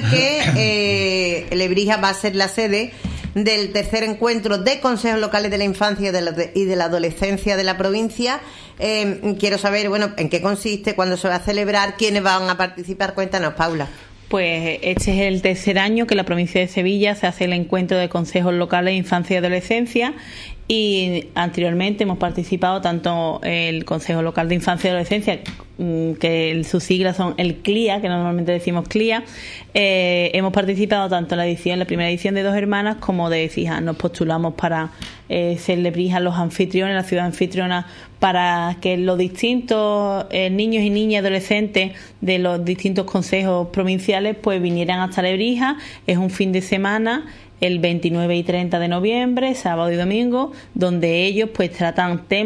porque Lebrija va a ser la sede del tercer encuentro de consejos locales de la infancia y de la adolescencia de la provincia. Quiero saber, bueno, en qué consiste, cuándo se va a celebrar, quiénes van a participar. Cuéntanos, Paula. Pues este es el tercer año que en la provincia de Sevilla se hace el encuentro de consejos locales de infancia y adolescencia, y anteriormente hemos participado tanto el Consejo Local de Infancia y Adolescencia, que sus siglas son el CLIA, que normalmente decimos CLIA. Hemos participado tanto en la primera edición de Dos Hermanas, como de Fija, nos postulamos para ser Lebrija los anfitriones, la ciudad anfitriona, para que los distintos niños y niñas adolescentes de los distintos consejos provinciales pues vinieran hasta Lebrija. Es un fin de semana, el 29 y 30 de noviembre, sábado y domingo, donde ellos pues tratan temas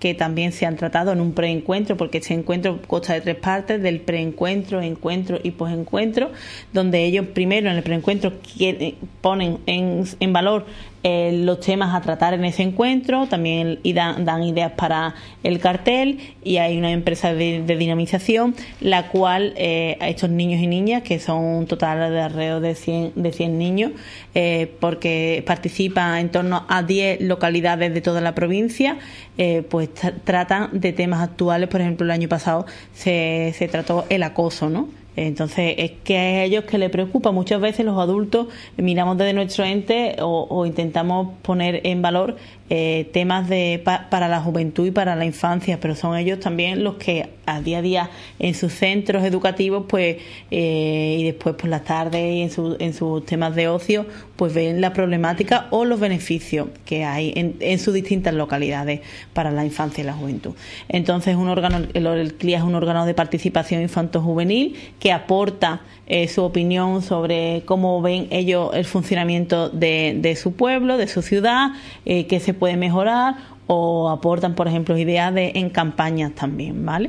que también se han tratado en un preencuentro, porque este encuentro consta de 3 partes, del preencuentro, encuentro y posencuentro, donde ellos primero en el preencuentro ponen en valor los temas a tratar en ese encuentro, también dan ideas para el cartel, y hay una empresa de dinamización, la cual a estos niños y niñas, que son un total de alrededor de 100 niños, porque participan en torno a 10 localidades de toda la provincia, pues tratan de temas actuales. Por ejemplo, el año pasado se trató el acoso, ¿no? Entonces es que a ellos que les preocupa. Muchas veces los adultos miramos desde nuestro ente o intentamos poner en valor temas para la juventud y para la infancia, pero son ellos también los que a día en sus centros educativos pues y después por las tardes y en sus temas de ocio pues ven la problemática o los beneficios que hay en sus distintas localidades para la infancia y la juventud. Entonces el CLIA es un órgano de participación infanto-juvenil que aporta su opinión sobre cómo ven ellos el funcionamiento de su pueblo, de su ciudad, qué se puede mejorar, o aportan, por ejemplo, ideas en campañas también, ¿vale?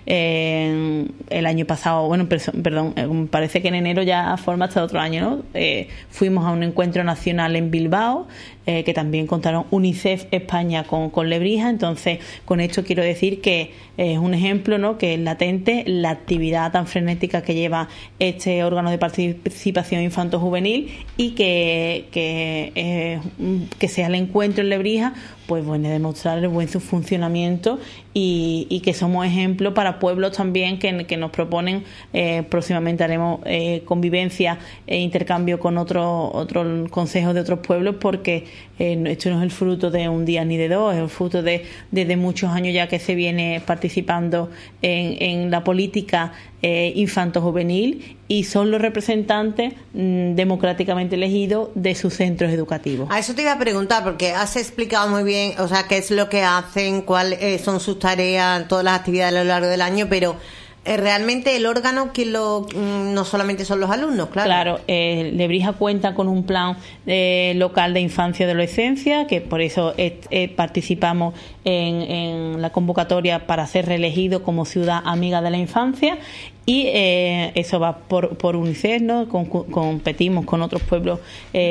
El año pasado, me parece que en enero ya forma hasta otro año, ¿no? Fuimos a un encuentro nacional en Bilbao, que también contaron UNICEF España con Lebrija. Entonces, con esto quiero decir que es un ejemplo, ¿no?, que es latente la actividad tan frenética que lleva este órgano de participación infanto-juvenil, y que sea el encuentro en Lebrija, pues bueno, demostrar el buen funcionamiento y que somos ejemplo para pueblos también que nos proponen. Próximamente haremos convivencia e intercambio con otros consejos de otros pueblos, porque esto no es el fruto de un día ni de dos, es el fruto de muchos años ya que se viene participando en la política infanto-juvenil, y son los representantes democráticamente elegidos de sus centros educativos. A eso te iba a preguntar, porque has explicado muy bien, o sea, qué es lo que hacen, cuáles son sus tareas, todas las actividades a lo largo del año, pero realmente el órgano, no solamente son los alumnos, claro. Lebrija cuenta con un plan local de infancia y adolescencia, que por eso participamos en la convocatoria para ser reelegido como ciudad amiga de la infancia, y eso va por UNICEF, ¿no? Competimos con otros pueblos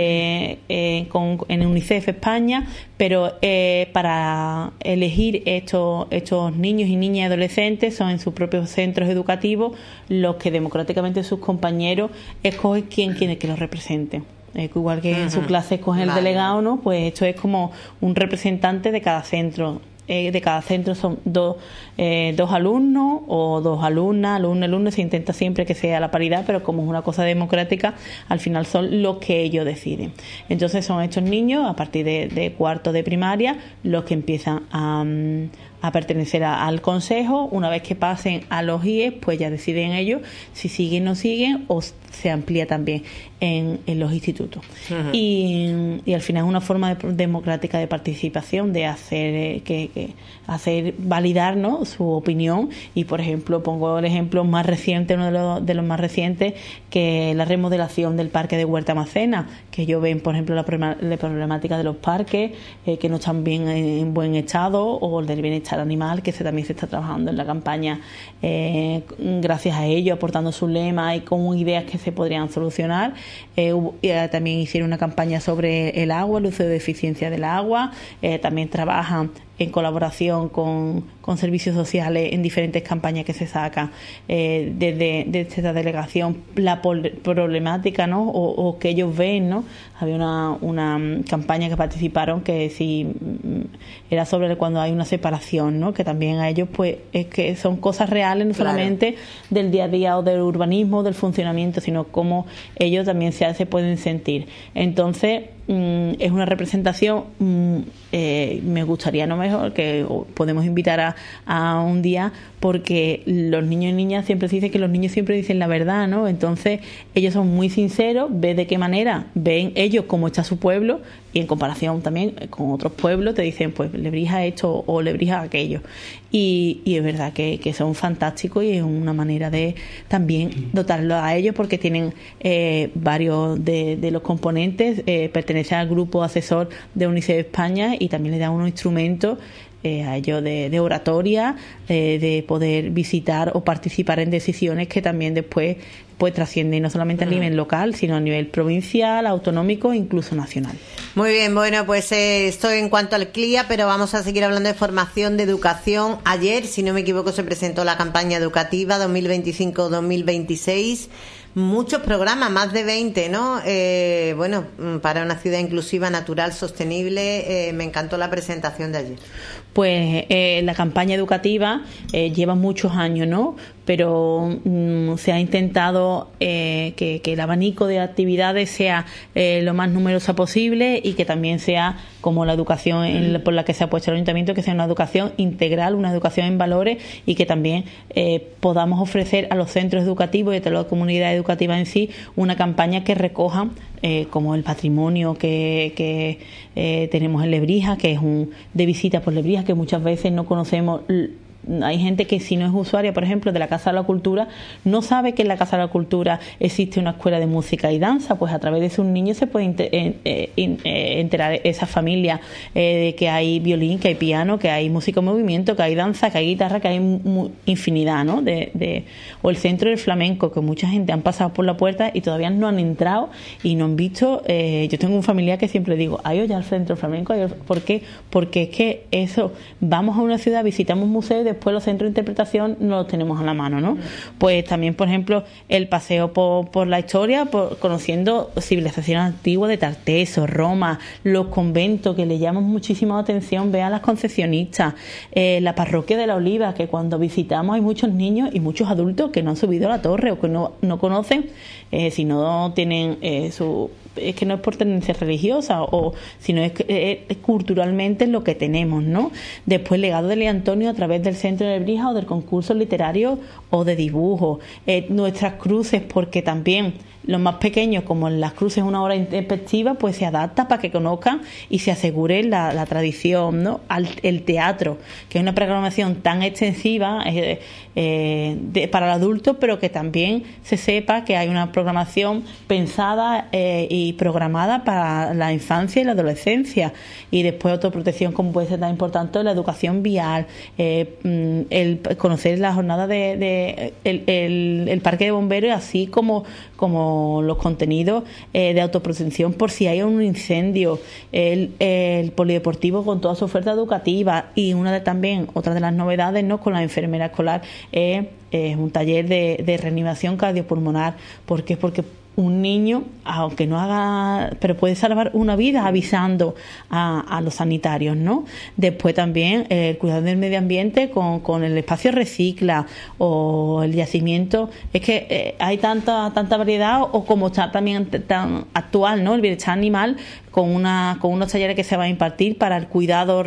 en UNICEF España, pero para elegir estos niños y niñas y adolescentes son en sus propios centros educativos los que democráticamente sus compañeros escogen quién quiere que los represente. Igual que en su clase escogen el delegado, ¿no? Pues esto es como un representante de cada centro. De cada centro son dos alumnos o 2 alumnas, alumno, se intenta siempre que sea la paridad, pero como es una cosa democrática, al final son los que ellos deciden. Entonces son estos niños, a partir de cuarto de primaria, los que empiezan a pertenecer al consejo. Una vez que pasen a los IES, pues ya deciden ellos si siguen o no siguen, o se amplía también en los institutos. Uh-huh. Y al final es una forma democrática de participación, de hacer validar, ¿no?, su opinión. Y por ejemplo, pongo el ejemplo más reciente, uno de los más recientes, que la remodelación del parque de Huerta Macena, que ellos ven, por ejemplo, la problemática de los parques que no están bien en buen estado, o del bienestar animal, que también se está trabajando en la campaña gracias a ellos, aportando sus lemas y con ideas que se podrían solucionar. También hicieron una campaña sobre el agua, el uso de eficiencia del agua. También trabajan en colaboración con servicios sociales en diferentes campañas que se sacan desde esta delegación, la problemática, ¿no?, o que ellos ven, ¿no? Había una campaña que participaron que era sobre cuando hay una separación, ¿no?, que también a ellos pues es que son cosas reales, no solamente del día a día o del urbanismo, del funcionamiento, sino cómo ellos también se pueden sentir. Entonces es una representación, me gustaría, no mejor, que podemos invitar a un día, porque los niños y niñas siempre se dice que los niños siempre dicen la verdad, ¿no? Entonces ellos son muy sinceros, ven de qué manera ven ellos cómo está su pueblo, y en comparación también con otros pueblos te dicen, pues Lebrija esto o Lebrija aquello, y es verdad que son fantásticos, y es una manera de también dotarlo a ellos, porque tienen varios de los componentes pertenecen al grupo asesor de UNICEF España, y también les dan unos instrumentos a ello de oratoria, de poder visitar o participar en decisiones que también después pues trascienden no solamente a nivel local, sino a nivel provincial, autonómico e incluso nacional. Muy bien, bueno, pues esto en cuanto al CLIA, pero vamos a seguir hablando de formación, de educación. Ayer, si no me equivoco, se presentó la campaña educativa 2025-2026. Muchos programas, más de 20, ¿no? Bueno, para una ciudad inclusiva, natural, sostenible, me encantó la presentación de ayer. Pues la campaña educativa lleva muchos años, ¿no? Pero se ha intentado que el abanico de actividades sea lo más numerosa posible y que también sea como la educación por la que se ha puesto el ayuntamiento, que sea una educación integral, una educación en valores, y que también podamos ofrecer a los centros educativos y a toda la comunidad educativa en sí una campaña que recoja como el patrimonio que tenemos en Lebrija, que es de visita por Lebrija, que muchas veces no conocemos. Hay gente que, si no es usuaria, por ejemplo, de la Casa de la Cultura, no sabe que en la Casa de la Cultura existe una escuela de música y danza. Pues a través de sus niños se puede enterar esa familia de que hay violín, que hay piano, que hay música en movimiento, que hay danza, que hay guitarra, que hay infinidad, ¿no? O el Centro del Flamenco, que mucha gente han pasado por la puerta y todavía no han entrado y no han visto. Yo tengo un familiar que siempre digo, ¿hay ya el Centro del Flamenco? ¿Por qué? Porque es que eso, vamos a una ciudad, visitamos museos, después los centros de interpretación no los tenemos a la mano, ¿no? Pues también, por ejemplo, el paseo por la historia, conociendo civilizaciones antiguas de Tarteso, Roma, los conventos, que le llaman muchísima atención, vean las concepcionistas, la parroquia de la Oliva, que cuando visitamos hay muchos niños y muchos adultos que no han subido a la torre o que no conocen, si no tienen es que no es por tendencia religiosa, sino es que culturalmente lo que tenemos, ¿no? Después, legado de Leo Antonio a través del Centro de Lebrija o del concurso literario o de dibujo. Nuestras cruces, porque también los más pequeños, como en las cruces una hora introspectiva, pues se adapta para que conozcan y se aseguren la tradición, ¿no? El teatro, que es una programación tan extensiva para el adulto, pero que también se sepa que hay una programación pensada y programada para la infancia y la adolescencia. Y después autoprotección, como puede ser tan importante, la educación vial, el conocer la jornada el parque de bomberos, así como los contenidos de autoprotección por si hay un incendio, el polideportivo con toda su oferta educativa, y otra de las novedades, ¿no?, con la enfermera escolar, es un taller de reanimación cardiopulmonar. ¿Por qué? Porque un niño, aunque no haga, pero puede salvar una vida avisando a los sanitarios, ¿no? Después también el cuidado del medio ambiente con el espacio recicla o el yacimiento. Es que hay tanta variedad, o como está también tan actual, ¿no?, el bienestar animal, con unos talleres que se van a impartir para el cuidado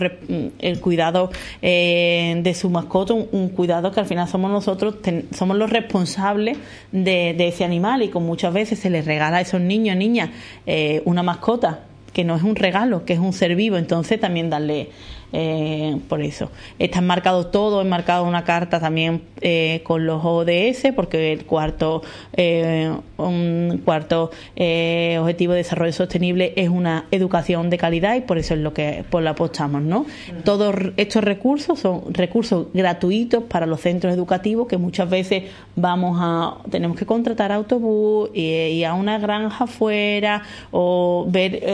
de su mascota, un cuidado que al final somos nosotros, somos los responsables de ese animal, y con muchas veces se les regala a esos niños, niñas, una mascota que no es un regalo, que es un ser vivo. Entonces también darle por eso está enmarcado todo, enmarcado una carta también con los ODS, porque el cuarto objetivo de desarrollo sostenible es una educación de calidad, y por eso es lo que por la apostamos, ¿no? Todos estos recursos son recursos gratuitos para los centros educativos, que muchas veces tenemos que contratar autobús y a una granja fuera, o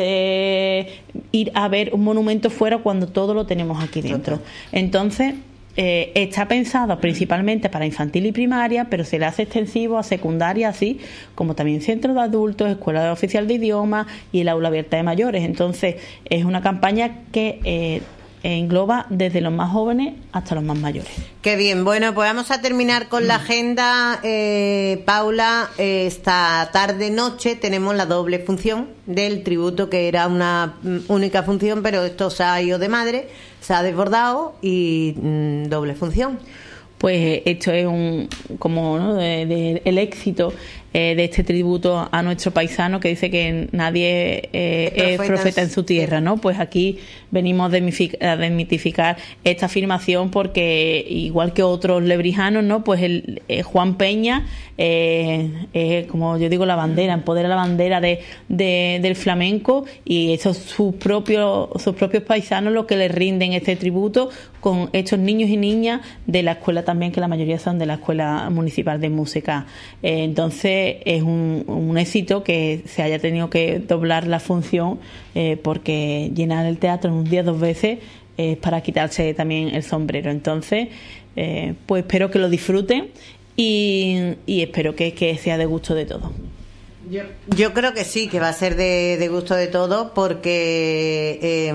ir a ver un monumento fuera cuando todo lo tenemos aquí dentro. Entonces está pensado principalmente para infantil y primaria, pero se le hace extensivo a secundaria, así como también centros de adultos, escuela oficial de idiomas y el aula abierta de mayores. Entonces es una campaña que engloba desde los más jóvenes hasta los más mayores. Qué bien. Bueno, pues vamos a terminar con la agenda. Paula, esta tarde-noche tenemos la doble función del tributo, que era una única función, pero esto se ha ido de madre, se ha desbordado, y doble función. Pues esto es el éxito de este tributo a nuestro paisano, que dice que nadie es profeta en su tierra, ¿no? Pues aquí venimos a desmitificar esta afirmación, porque igual que otros lebrijanos, ¿no? Pues Juan Peña, como yo digo, la bandera, empodera la bandera del flamenco, y esos sus propios paisanos los que le rinden este tributo con estos niños y niñas de la escuela también, que la mayoría son de la Escuela Municipal de Música. Entonces es un éxito que se haya tenido que doblar la función, porque llenar el teatro en un día 2 veces es para quitarse también el sombrero. Entonces pues espero que lo disfruten y espero que sea de gusto de todos. Yo creo que sí, que va a ser de gusto de todos, porque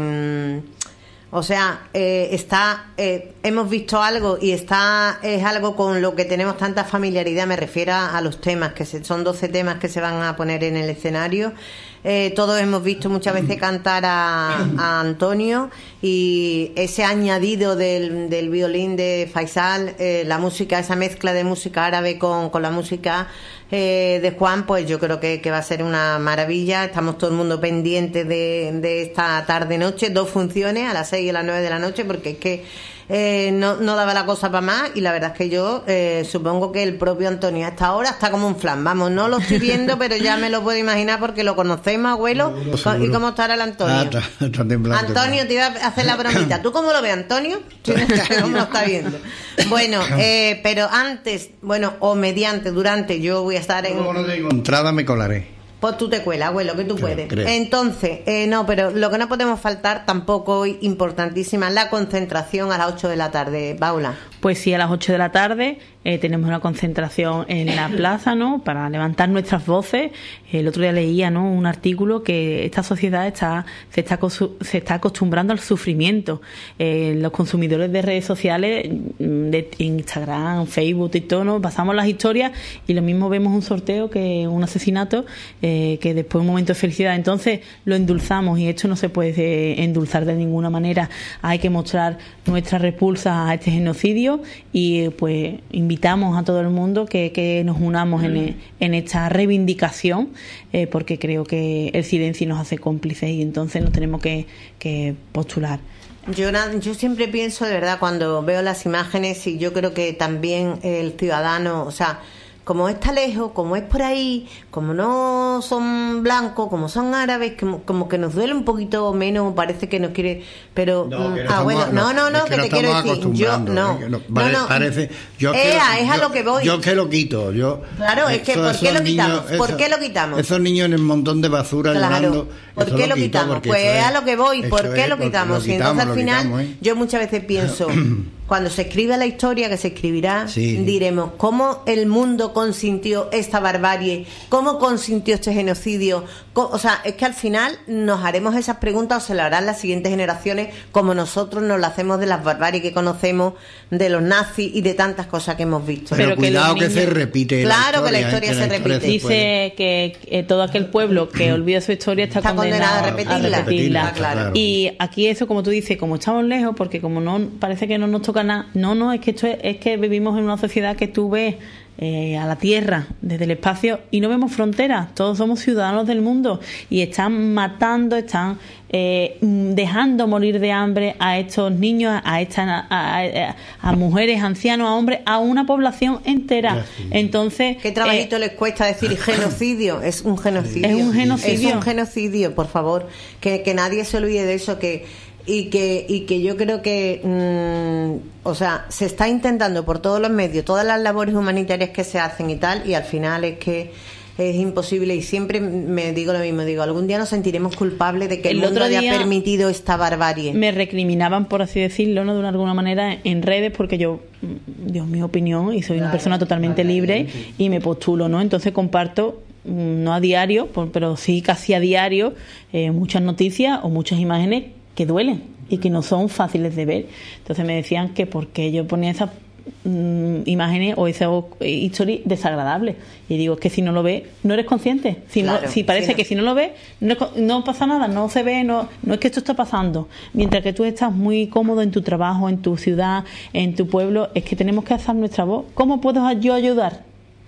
hemos visto algo, y es algo con lo que tenemos tanta familiaridad. Me refiero a los temas, que son 12 temas que se van a poner en el escenario. Todos hemos visto muchas veces cantar a Antonio, y ese añadido del violín de Faisal, la música, esa mezcla de música árabe con la música de Juan, pues yo creo que va a ser una maravilla. Estamos todo el mundo pendientes de esta tarde-noche, 2 funciones, a las 6 y a las 9 de la noche, porque es que no daba la cosa para más, y la verdad es que yo supongo que el propio Antonio a esta hora está como un flan. Vamos, no lo estoy viendo, pero ya me lo puedo imaginar porque lo conocemos, abuelo. ¿Y cómo estará el Antonio? Está temblando. Antonio, te iba a hacer la bromita. ¿Tú cómo lo ves, Antonio? ¿Cómo lo está viendo? Bueno, pero antes, o durante, yo voy a estar en... Como no tengo entrada, me colaré. Pues tú te cuelas, abuelo, que tú puedes. Creo. Entonces, no, pero lo que no podemos faltar tampoco hoy, importantísima, la concentración a las 8 de la tarde, Paula. Pues sí, a las 8 de la tarde tenemos una concentración en la plaza, ¿no? Para levantar nuestras voces. El otro día leía, ¿no?, un artículo que esta sociedad se está acostumbrando al sufrimiento. Los consumidores de redes sociales, de Instagram, Facebook y todo, ¿no?, pasamos las historias y lo mismo vemos un sorteo que un asesinato, que después un momento de felicidad. Entonces lo endulzamos, y esto no se puede endulzar de ninguna manera. Hay que mostrar nuestra repulsa a este genocidio, y pues invitamos a todo el mundo que nos unamos en esta reivindicación, porque creo que el silencio nos hace cómplices, y entonces nos tenemos que postular. Yo siempre pienso, de verdad, cuando veo las imágenes, y yo creo que también el ciudadano, o sea, como está lejos, como es por ahí, como no son blancos, como son árabes, como que nos duele un poquito menos, parece que nos quiere, pero que te quiero decir, yo no, parece, es a lo que voy. Yo que lo quito, claro, es que ¿por qué lo quitamos? ¿Por qué lo quitamos? Esos niños en el montón de basura llorando. ¿Por qué lo quitamos? Pues es a lo que voy. ¿Por qué lo quitamos? Y entonces al final yo muchas veces pienso, cuando se escriba la historia, que se escribirá, diremos cómo el mundo consintió esta barbarie, cómo consintió este genocidio. O sea, es que al final nos haremos esas preguntas, o se lo harán las siguientes generaciones, como nosotros nos lo hacemos de las barbaries que conocemos, de los nazis y de tantas cosas que hemos visto. Pero cuidado, que se repite. Claro, que la historia se repite. Dice que todo aquel pueblo que olvida su historia está condenado a repetirla. Claro. Y aquí eso, como tú dices, como estamos lejos, porque como no parece que no nos toca nada, es que es que vivimos en una sociedad que tú ves a la Tierra desde el espacio y no vemos fronteras. Todos somos ciudadanos del mundo, y están matando, están dejando morir de hambre a estos niños, a mujeres, ancianos, a hombres, a una población entera. Entonces, ¿qué trabajito les cuesta decir genocidio? Es un genocidio. Es un genocidio. Es un genocidio, por favor, que nadie se olvide de eso, y que yo creo que se está intentando por todos los medios, todas las labores humanitarias que se hacen y tal, y al final es que es imposible. Y siempre me digo lo mismo, algún día nos sentiremos culpables de que el mundo haya permitido esta barbarie. Me recriminaban, por así decirlo, ¿no?, de alguna manera en redes, porque yo dio mi opinión y soy una persona totalmente libre y me postulo, ¿no? Entonces comparto, no a diario, pero sí casi a diario, muchas noticias o muchas imágenes que duelen y que no son fáciles de ver. Entonces me decían que porque yo ponía esas imágenes o esas historias desagradables, y digo, es que si no lo ves no eres consciente. Que si no lo ves no pasa nada, no se ve, no es que esto está pasando. Mientras que tú estás muy cómodo en tu trabajo, en tu ciudad, en tu pueblo, es que tenemos que hacer nuestra voz. ¿Cómo puedo yo ayudar?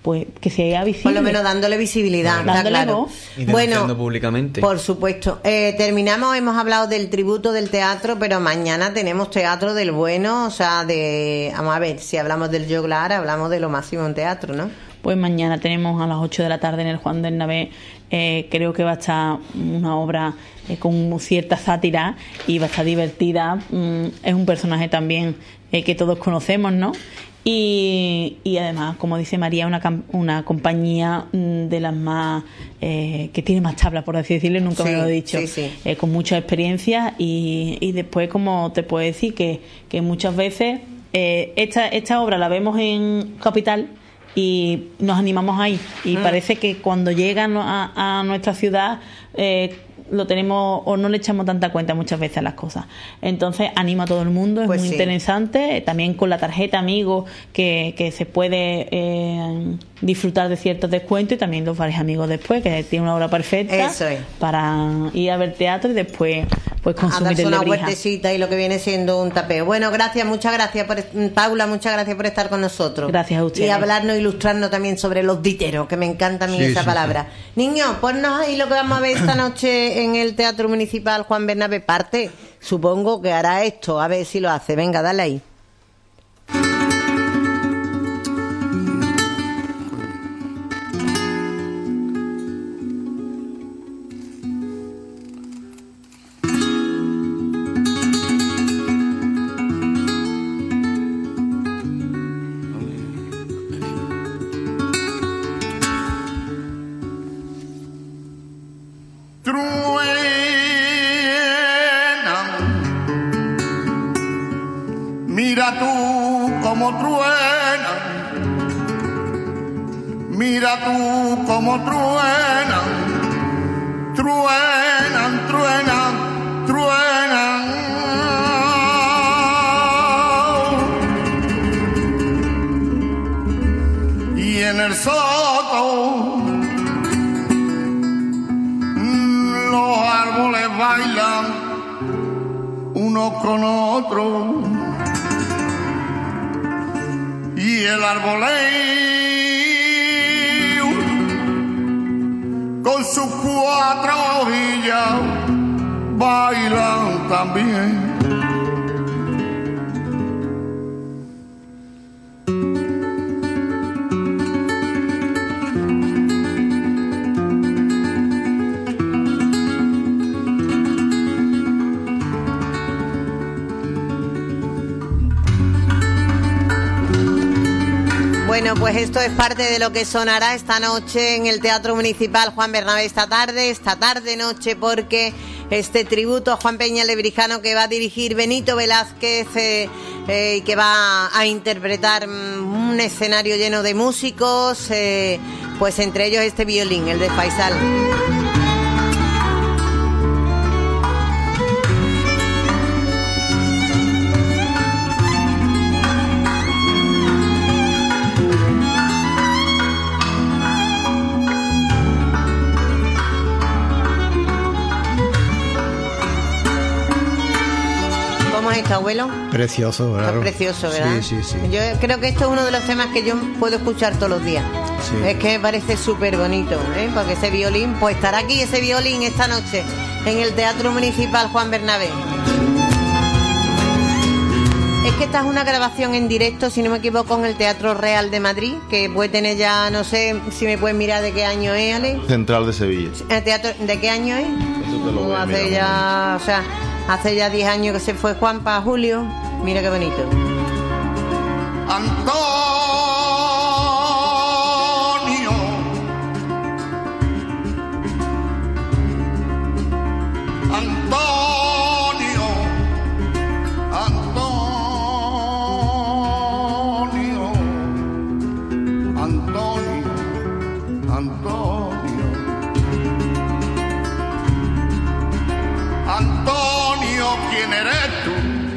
pues que sea visible. Por lo menos dándole visibilidad, está dándole claro. voz. Y denunciando públicamente. Por supuesto. Terminamos, hemos hablado del tributo del teatro, pero mañana tenemos teatro del bueno, o sea, vamos a ver, si hablamos del joglar, hablamos de lo máximo en teatro, ¿no? Pues mañana tenemos a las 8 de la tarde en el Juan Bernabé, creo que va a estar una obra con cierta sátira y va a estar divertida. Es un personaje también que todos conocemos, ¿no? Y además, como dice María, una compañía de las más que tiene más tablas, por así decirlo, nunca me lo he dicho, con mucha experiencia y después, como te puedo decir, que muchas veces esta obra la vemos en Capital y nos animamos ahí y parece que cuando llegan a nuestra ciudad lo tenemos o no le echamos tanta cuenta muchas veces a las cosas. Entonces animo a todo el mundo, es muy interesante, también con la tarjeta amigo que se puede disfrutar de ciertos descuentos y también los varios amigos después, que tiene una hora perfecta para ir a ver teatro y después pues consumir el una Lebrija. vueltecita y lo que viene siendo un tapeo. Bueno, muchas gracias Paula, muchas gracias por estar con nosotros. Gracias a ustedes. Y hablarnos, ilustrarnos también sobre los diteros, que me encanta a mí esa palabra. Niños, ponnos ahí lo que vamos a ver esta noche en el Teatro Municipal Juan Bernabé. Parte, supongo que hará esto, a ver si lo hace. Venga, dale ahí. Mira tú cómo truenan, mira tú cómo truenan, truenan, truenan, truenan. Y en el soto los árboles bailan unos con otros. Y el arboleo con sus 4 hojillas bailan también. Bueno, pues esto es parte de lo que sonará esta noche en el Teatro Municipal Juan Bernabé esta tarde noche, porque este tributo a Juan Peña Lebrijano que va a dirigir Benito Velázquez y que va a interpretar un escenario lleno de músicos, pues entre ellos este violín, el de Faisal. Abuelo, precioso, ¿verdad? Es precioso, ¿verdad? Sí. Yo creo que esto es uno de los temas que yo puedo escuchar todos los días. Sí. Es que me parece súper bonito, porque ese violín, pues estará aquí ese violín esta noche en el Teatro Municipal Juan Bernabé. Es que esta es una grabación en directo, si no me equivoco, en el Teatro Real de Madrid, que puede tener ya, no sé si me puedes mirar de qué año es, Ale. Central de Sevilla. ¿El teatro de qué año es? Eso te lo voy a hace ya, o sea, hace ya 10 años que se fue Juan para Julio. Mira qué bonito. Antonio, Antonio, Antonio, Antonio, Antonio, Antonio, ¿quién eres tú?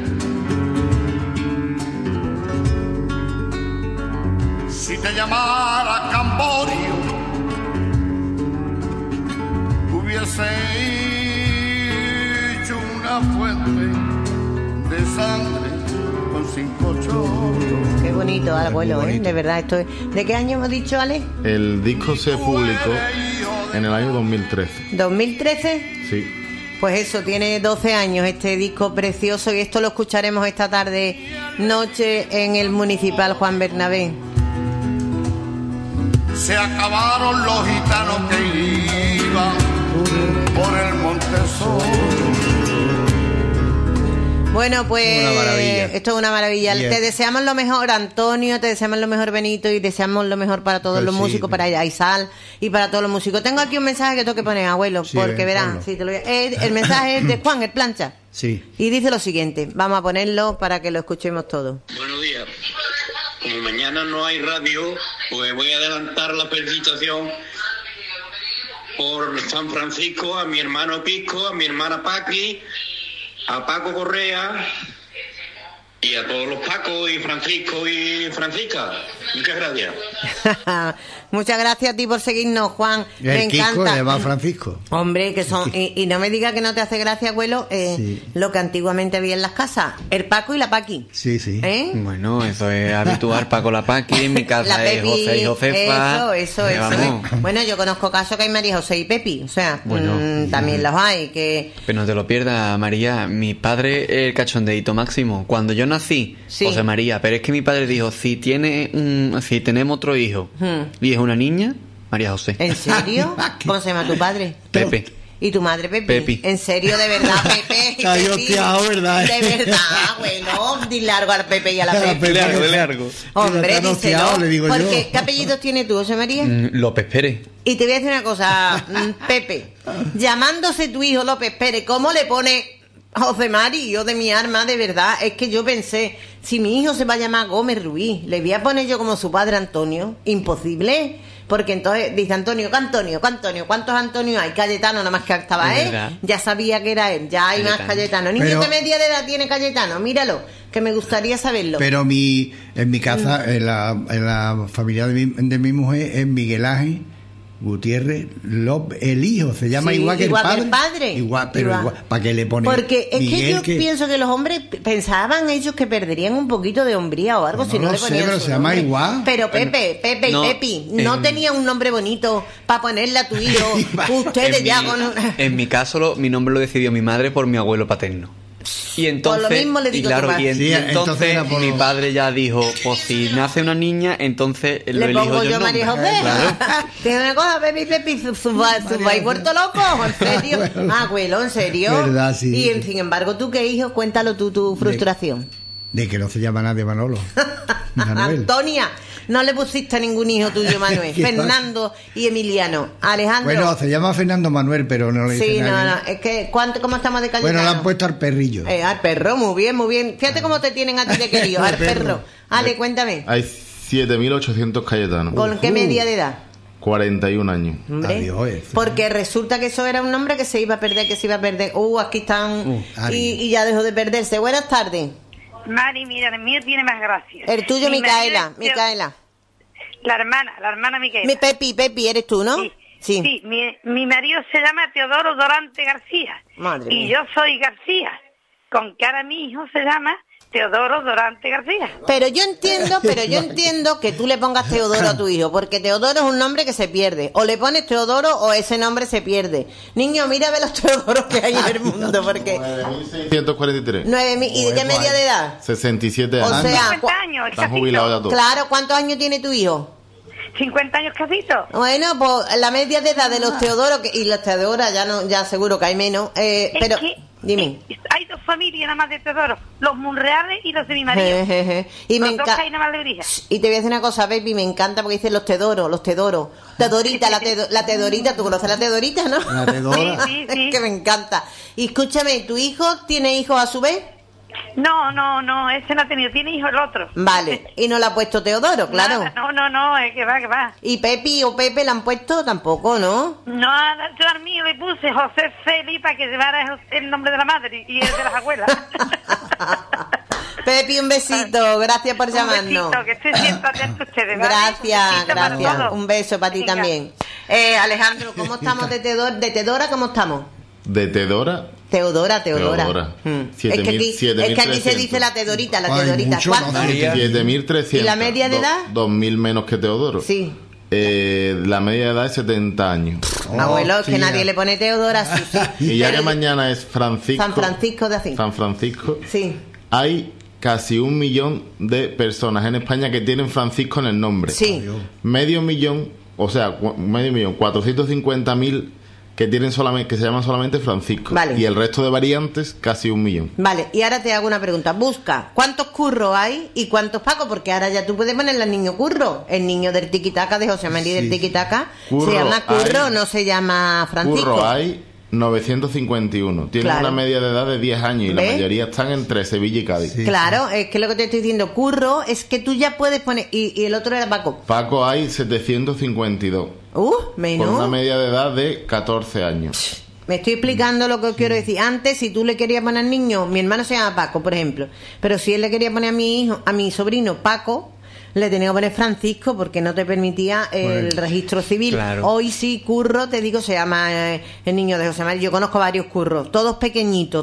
Si te llamara Camborio, hubiese hecho una fuente de sangre con 5 choros. Qué bonito, abuelo, bonito. de verdad. Esto es... ¿De qué año hemos dicho, Ale? El disco se publicó en el año 2013. ¿2013? Sí. Pues eso, tiene 12 años este disco precioso y esto lo escucharemos esta tarde noche en el Municipal Juan Bernabé. Se acabaron los gitanos que iban por el Montesor. Bueno, pues Una maravilla. esto es una maravilla. Bien. Te deseamos lo mejor, Antonio, te deseamos lo mejor, Benito, y deseamos lo mejor para todos Pues los sí, músicos, para Aizal y para todos los músicos. Tengo aquí un mensaje que tengo que poner, abuelo, Sí, porque verás, ponlo. sí, te lo voy a... el mensaje es de Juan, el plancha. Sí. Y dice lo siguiente, vamos a ponerlo para que lo escuchemos todos. Buenos días. Como mañana no hay radio, pues voy a adelantar la felicitación por San Francisco a mi hermano Pisco, a mi hermana Paqui, a Paco Correa y a todos los Pacos y Francisco y Francisca. Muchas gracias. Muchas gracias a ti por seguirnos, Juan. Me El Kiko encanta. le va a Francisco. Hombre, que son... Y no me digas que no te hace gracia, abuelo, Sí. lo que antiguamente había en las casas. El Paco y la Paqui. Sí, sí. ¿Eh? Bueno, eso es habitual. Paco la Paqui, en mi casa La es Pepi, José y Josefa. Eso. Vamos. Bueno, yo conozco casos que hay María José y Pepi, o sea, Bueno. también los hay, que... Pero no te lo pierdas, María. Mi padre, el cachondeíto máximo. Cuando yo nací, Sí. José María, pero es que mi padre dijo, si tenemos otro hijo y es una niña, María José. ¿En serio? ¿Cómo se llama tu padre? Pepe. ¿Y tu madre, Pepi? Pepi. ¿En serio, de verdad, Pepe? Está Pepi? hostiado, ¿verdad? De verdad, bueno, di largo al Pepe y a la Pepe. De largo. Hombre, Está hostiado, díselo. le digo yo. Porque, ¿qué apellidos tienes tú, José María? López Pérez. Y te voy a decir una cosa, Pepe, llamándose tu hijo López Pérez, ¿cómo le pone José Mari, yo de mi arma, de verdad? Es que yo pensé, si mi hijo se va a llamar Gómez Ruiz, le voy a poner yo como su padre Antonio, imposible, porque entonces dice Antonio, ¿cuántos Antonio hay? Cayetano, nada más que estaba Es él, verdad. ya sabía que era él, ya hay más Cayetano. Niño, Pero- ¿qué media de edad tiene Cayetano? Míralo, que me gustaría saberlo. Pero en mi casa, en la familia de mi mujer, es Miguel Ángel Gutiérrez López, el hijo, se llama Sí, igual que el padre. Igual, pero Igual. igual. ¿Para qué le pone Porque es Miguel, que yo pienso que los hombres pensaban ellos que perderían un poquito de hombría o algo No si no lo le sé, ponían pero su se llama nombre. igual. Pero Pepe No, y Pepi no tenía un nombre bonito para ponerle a tu hijo. Ustedes ya con... En mi caso, mi nombre lo decidió mi madre por mi abuelo paterno. Y entonces, Por lo mismo le digo y claro, tu madre. y Sí, entonces entonces era por mi lo- padre ya dijo, pues si nace una niña, entonces lo Le elijo pongo yo yo el María nombre. José. Claro. Tiene una cosa, Pepi, vais vuelto loco, en serio. Abuelo, en serio. Verdad, sí. Y sin embargo, tú qué hijo, cuéntalo tú tu frustración. De que no se llama nadie Manolo. Manuel. Antonia, no le pusiste a ningún hijo tuyo, Manuel. ¿Qué pasa? Fernando y Emiliano. Alejandro. Bueno, se llama Fernando Manuel, pero no le dice sí, nadie. no, es que ¿cómo estamos de Cayetano? Bueno, le han puesto al perrillo. Al perro, muy bien. Fíjate cómo te tienen a ti de querido, al perro. Ale, cuéntame, Hay 7.800 Cayetanos. ¿con qué media de edad? 41 años. Hombre, Adiós, eso. porque resulta que eso era un nombre que se iba a perder. Aquí están. Ari. Y ya dejó de perderse. Buenas tardes. Mari, mira, el mío tiene más gracia. El tuyo, Mi Micaela. marido- La hermana Micaela. Mi Pepi, eres tú, ¿no? Sí, mi marido se llama Teodoro Dorante García. Madre y mía. yo soy García. Con que ahora mi hijo se llama Teodoro Dorante García. Pero yo entiendo que tú le pongas Teodoro a tu hijo, porque Teodoro es un nombre que se pierde. O le pones Teodoro o ese nombre se pierde. Niño, mira ve los Teodoros que hay en el mundo, porque 143. 9.000 ¿y de qué media de edad? 67 O años. sea, 50 años, Están jubilados ya todos. claro, ¿cuántos años tiene tu hijo? 50 años casito. Bueno, pues la media de edad de los Teodoros, y los Teodoras ya seguro que hay menos, pero Es que dime. hay dos familias nada más de Teodoro, los Munreales y los de mi marido. Y me Los dos encanta. que hay nada más de brilla. Y te voy a decir una cosa, baby, me encanta porque dicen los Tedoros. Tedorita, la Tedorita, ¿tú conoces la Tedorita, no? La Tedora. Sí. Es que me encanta. Y escúchame, ¿tu hijo tiene hijos a su vez? No, ese no ha tenido, tiene hijo el otro. Vale, y no le ha puesto Teodoro, claro. Nada, no, que va. ¿Y Pepi o Pepe le han puesto? Tampoco, ¿no? No, yo al mío le puse José Feli para que llevara el nombre de la madre y el de las abuelas. Pepi, un besito, gracias por llamarnos. Un besito, que estoy siempre atento a ustedes, ¿vale? Gracias, Un besito para gracias. todos. Un beso para ti Venga. también. Alejandro, ¿cómo estamos de Tedora? ¿Cómo estamos? De Tedora, Teodora. Mm. Es que aquí se dice la Teodorita, Mucho, ¿Cuánto? no, 7.300. ¿Y la media de edad? 2.000 menos que Teodoro. Sí. La media de edad es 70 años. Abuelo, es que nadie le pone Teodora. Sí. Y ya que mañana es Francisco. San Francisco de Asís. San Francisco. Sí. Hay casi 1 millón de personas en España que tienen Francisco en el nombre. Sí. Medio millón, 450.000 que tienen solamente, que se llaman solamente Francisco. Vale. Y el resto de variantes, casi 1 millón. Vale, y ahora te hago una pregunta. Busca cuántos Curros hay y cuántos Pacos, porque ahora ya tú puedes ponerle al niño Curro. El niño del tiquitaca, de José María del tiquitaca, se llama Curro, no se llama Francisco. Curro hay 951. Tienen una media de edad de 10 años y la mayoría están entre Sevilla y Cádiz. Sí, claro, es que lo que te estoy diciendo, Curro, es que tú ya puedes poner... Y el otro era Paco. Paco hay 752. Menos. Con una media de edad de 14 años. Me estoy explicando lo que os quiero decir. Antes, si tú le querías poner al niño, mi hermano se llama Paco, por ejemplo, pero si él le quería poner a mi sobrino Paco, le tenía que poner Francisco porque no te permitía el registro civil. Claro. Hoy sí, Curro, te digo, se llama el niño de José María. Yo conozco varios Curros, todos pequeñitos.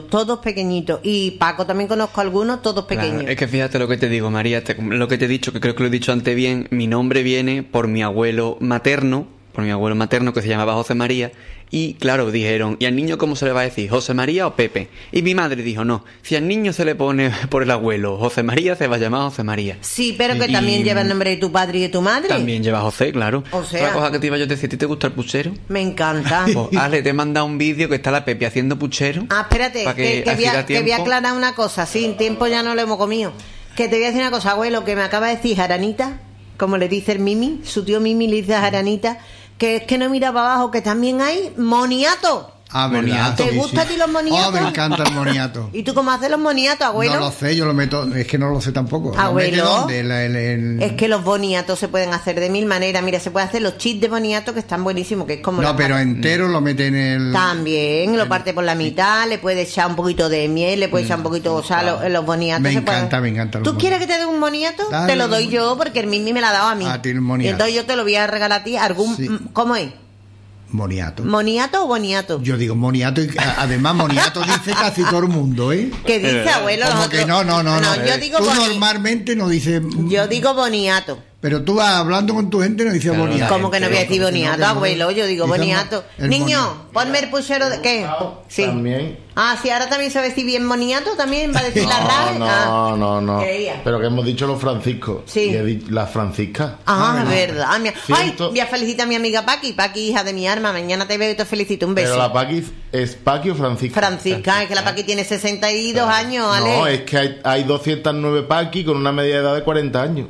Y Paco también conozco algunos, todos pequeños. Claro, es que fíjate lo que te digo, María, lo que te he dicho, que creo que lo he dicho antes bien, mi nombre viene por mi abuelo materno, que se llamaba José María, y claro, dijeron, ¿y al niño cómo se le va a decir? ¿José María o Pepe? Y mi madre dijo, no, si al niño se le pone por el abuelo José María, se va a llamar José María. Sí, pero que también lleva el nombre de tu padre y de tu madre. También lleva José, claro. O sea, otra cosa que te iba yo a decir, ¿a ti te gusta el puchero? Me encanta. Pues, Ale, te he mandado un vídeo que está la Pepe haciendo puchero. Espérate, que voy a aclarar una cosa. Sin tiempo ya no lo hemos comido. Que te voy a decir una cosa, abuelo, que me acaba de decir Jaranita, como le dice el Mimi, su tío Mimi le dice a Jaranita, que es que no mira para abajo, que también hay moniato. ¿Verdad? ¿Te gusta a ti los moniatos? Me encanta el moniato. ¿Y tú cómo haces los moniatos, abuelo? No lo sé, yo lo meto, es que no lo sé tampoco. Abuelo, ¿dónde? Es que los boniatos se pueden hacer de 1000 maneras. Mira, se puede hacer los chips de boniato que están buenísimos, que es como... No, pero entero lo mete en el... También, lo parte por la mitad, le puede echar un poquito de miel, le puede echar un poquito, o sea, los boniatos me se encanta. ¿Tú quieres que te dé un boniato? Dale. Te lo doy yo, porque el Mimi me la ha dado a mí. Tiene un boniato. Y entonces yo te lo voy a regalar a ti. ¿Cómo es? Moniato. ¿Moniato o boniato? Yo digo moniato y además moniato dice casi todo el mundo, ¿eh? ¿Qué dice, abuelo? Como que no. Yo digo tú normalmente no dices... Yo digo boniato. Pero tú vas hablando con tu gente y no dices boniato. ¿Cómo que no voy a decir boniato, abuelo? Yo digo boniato. Niño, ponme el puchero de... ¿Qué? Sí. También. Sí, ahora también se va a decir bien boniato, también va a decir la RAE. No. Pero que hemos dicho los franciscos. Sí. Y he dicho las franciscas. Verdad. Voy a felicitar a mi amiga Paqui, hija de mi alma. Mañana te veo y te felicito. Un beso. Pero la Paqui, ¿es Paqui o Francisca? Francisca, es que la Paqui tiene 62 años, ¿vale? No, es que hay 209 Paqui con una media edad de 40 años.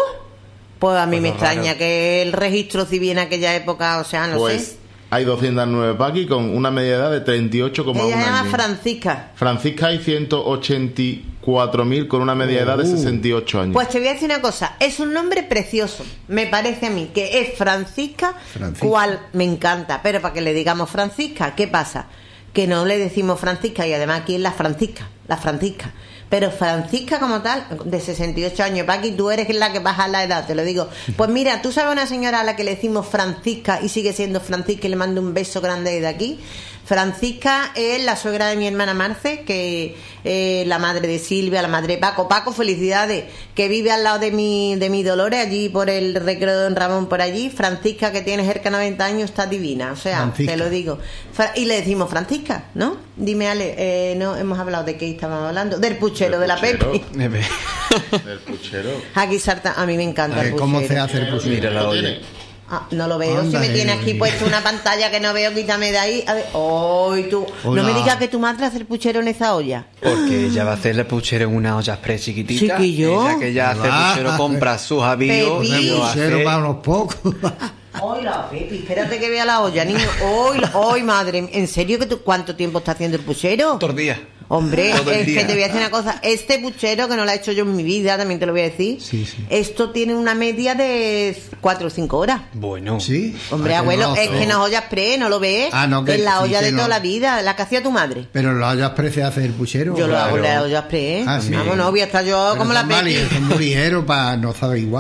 Pues a mí me extraña que el registro civil en aquella época, o sea, no sé. Hay 209 Paqui con una media edad de 38,1 años. Ella se llama Francisca. Francisca hay 184.000 con una media edad de 68 años. Pues te voy a decir una cosa, es un nombre precioso, me parece a mí, que es Francisca, cual me encanta, pero para que le digamos Francisca, ¿qué pasa? Que no le decimos Francisca y además aquí es la Francisca. Pero Francisca como tal, de 68 años, Paqui, tú eres la que baja la edad, te lo digo. Pues mira, tú sabes una señora a la que le decimos Francisca y sigue siendo Francisca y le mando un beso grande desde aquí. Francisca es la suegra de mi hermana Marce, que la madre de Silvia, la madre de Paco. Paco, felicidades, que vive al lado de mi Dolores, allí por el recreo de Don Ramón, por allí. Francisca, que tiene cerca de 90 años, está divina, o sea, Francisca. Te lo digo. Y le decimos Francisca, ¿no? Dime, Ale, no hemos hablado de qué estábamos hablando. Del puchero, de la Pepe. Del puchero. Aquí salta, a mí me encanta el puchero. ¿Cómo se hace el puchero? Mira la olla. No lo veo. Si me tiene aquí puesto una pantalla que no veo, quítame de ahí. A ver. Tú. Hola. No me digas que tu madre hace el puchero en esa olla. Porque ella va a hacer el puchero en una olla express chiquitita. Chiquillo. Ella que ella hace el puchero, compra sus avíos. Pepi. El puchero para unos pocos. Hola, Pepi, espérate que vea la olla, niño. Hoy, madre, ¿en serio que cuánto tiempo está haciendo el puchero? Todos días. Hombre, es que te voy a decir una cosa. Este puchero, que no lo he hecho yo en mi vida, también te lo voy a decir. Sí. Esto tiene una media de 4 o 5 horas. Bueno. Sí. Hombre, abuelo, es que no es olla express, ¿no lo ves? No, que es la olla sí, de no. toda la vida, la que hacía tu madre. Pero en la olla express se hace el puchero. Yo lo hago en la olla express. Sí. Vamos, no, voy a estar yo Pero como la son Pepi. son muy ligeros para no saber igual.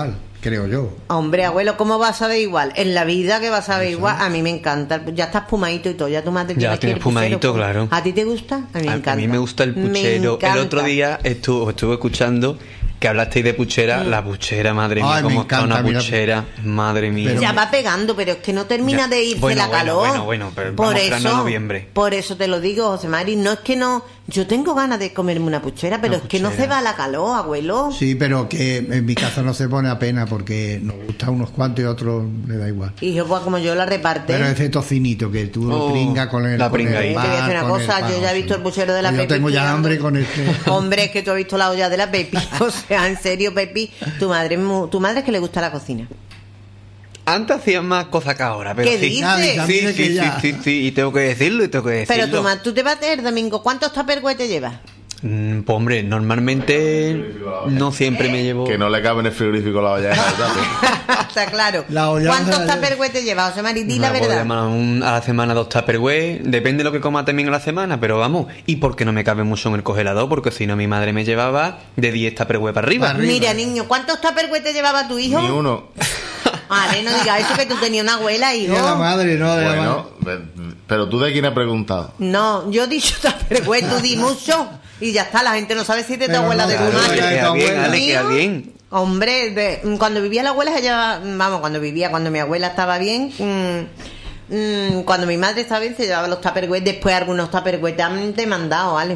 creo yo. Hombre, abuelo, ¿cómo vas a saber igual? En la vida que vas a saber igual, a mí me encanta. Ya estás espumadito y todo, ya tu madre Ya tienes espumadito, claro. ¿A ti te gusta? A mí me encanta. A mí me gusta el puchero. El otro día estuve escuchando que hablasteis de puchera, la puchera, madre mía, cómo está una puchera, madre mía. Ya va pegando, pero es que no termina de irse la calor. Bueno, pero por eso, noviembre. Por eso te lo digo, José Mari, no es que no, yo tengo ganas de comerme una puchera, pero es que no se va la calor, abuelo. Sí, pero que en mi casa no se pone apenas porque nos gusta unos cuantos y otros le da igual. Y yo, pues como yo la reparte. Pero ese tocinito que tú lo pringas con el la pringa ahí. Te voy a decir una cosa, yo ya he visto el puchero de la Pepi. Yo tengo ya hambre con este. Hombre, es que tú has visto la olla de la Pepi. O sea, en serio, Pepi, tu madre es que le gusta la cocina. Antes hacían más cosas que ahora, pero ¿Qué sí. dices? Sí, y tengo que decirlo, Pero tú te vas el domingo, ¿cuántos tupperware te llevas? Pues hombre, normalmente no siempre me llevo... Que no le cabe en el frigorífico la olla. Está claro. ¿Cuántos tupperware te llevas, José Mari? Di la verdad. A la semana 2 tupperware, depende de lo que coma también a la semana, pero vamos, y porque no me cabe mucho en el congelador, porque si no mi madre me llevaba de 10 tupperware para arriba. Mira, niño, ¿cuántos tupperware te llevaba tu hijo? Ni uno. Vale, no digas eso, que tú tenías una abuela, hijo. De la madre, no, de bueno, la madre. Pero tú de quién has preguntado. No, yo he dicho tupperware, tú di mucho. Y ya está, la gente no sabe si es de tu abuela o de tu madre. Queda bien. Hombre, cuando vivía la abuela, cuando mi abuela estaba bien, cuando mi madre estaba bien, se llevaba los tupperware. Después algunos tupperware te han mandado, ¿vale?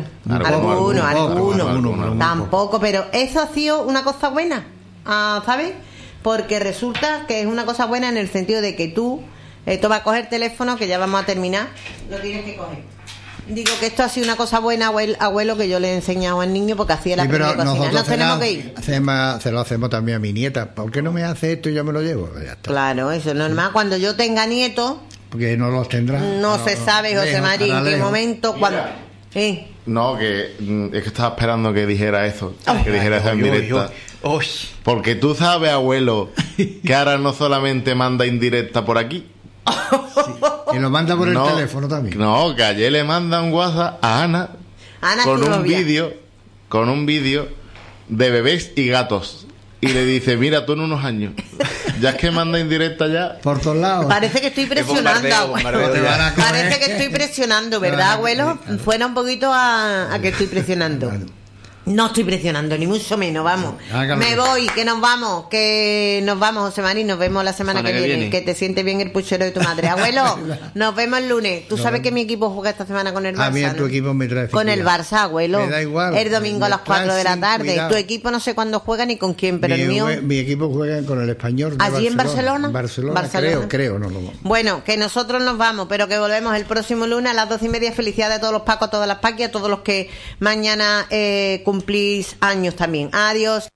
Algunos. Tampoco, pero eso ha sido una cosa buena, ¿sabes? Porque resulta que es una cosa buena en el sentido de que tú vas a coger el teléfono, que ya vamos a terminar, lo tienes que coger. Digo que esto ha sido una cosa buena, abuelo, que yo le he enseñado al niño porque hacía la primera cocina. Nos tenemos que ir. Se lo hacemos también a mi nieta. ¿Por qué no me hace esto y yo me lo llevo? Ya está. Claro, eso es normal. Cuando yo tenga nietos... Porque no los tendrá. No se sabe, José Mari, en qué momento... cuando. No, que es que estaba esperando que dijera eso. Que dijera eso en directa. Porque tú sabes, abuelo, que ahora no solamente manda indirecta por aquí. Que lo manda por el teléfono también. No, que ayer le manda un WhatsApp a Ana con un vídeo de bebés y gatos. Y le dice, mira, tú en unos años, ya es que manda indirecta ya. Por todos lados. Parece que estoy presionando, abuelo. Parece que estoy presionando, ¿verdad, abuelo? Fuera un poquito a que estoy presionando. No estoy presionando, ni mucho menos, vamos. Me voy, que nos vamos, José Mari, nos vemos la semana que viene. Que te siente bien el puchero de tu madre. Abuelo, nos vemos el lunes. Tú sabes que mi equipo juega esta semana con el Barça. A mí tu equipo me trae con el Barça, abuelo. Me da igual. El domingo a las 4 de la tarde. Cuidado. Tu equipo no sé cuándo juega ni con quién, pero el mío... Mi equipo juega con el Español de ¿allí Barcelona. en Barcelona? Barcelona. Creo, no. Bueno, que nosotros nos vamos, pero que volvemos el próximo lunes a las 12:30. Felicidades a todos los Pacos, a todas las Paquis, a todos los que mañana cumplís años también. Adiós.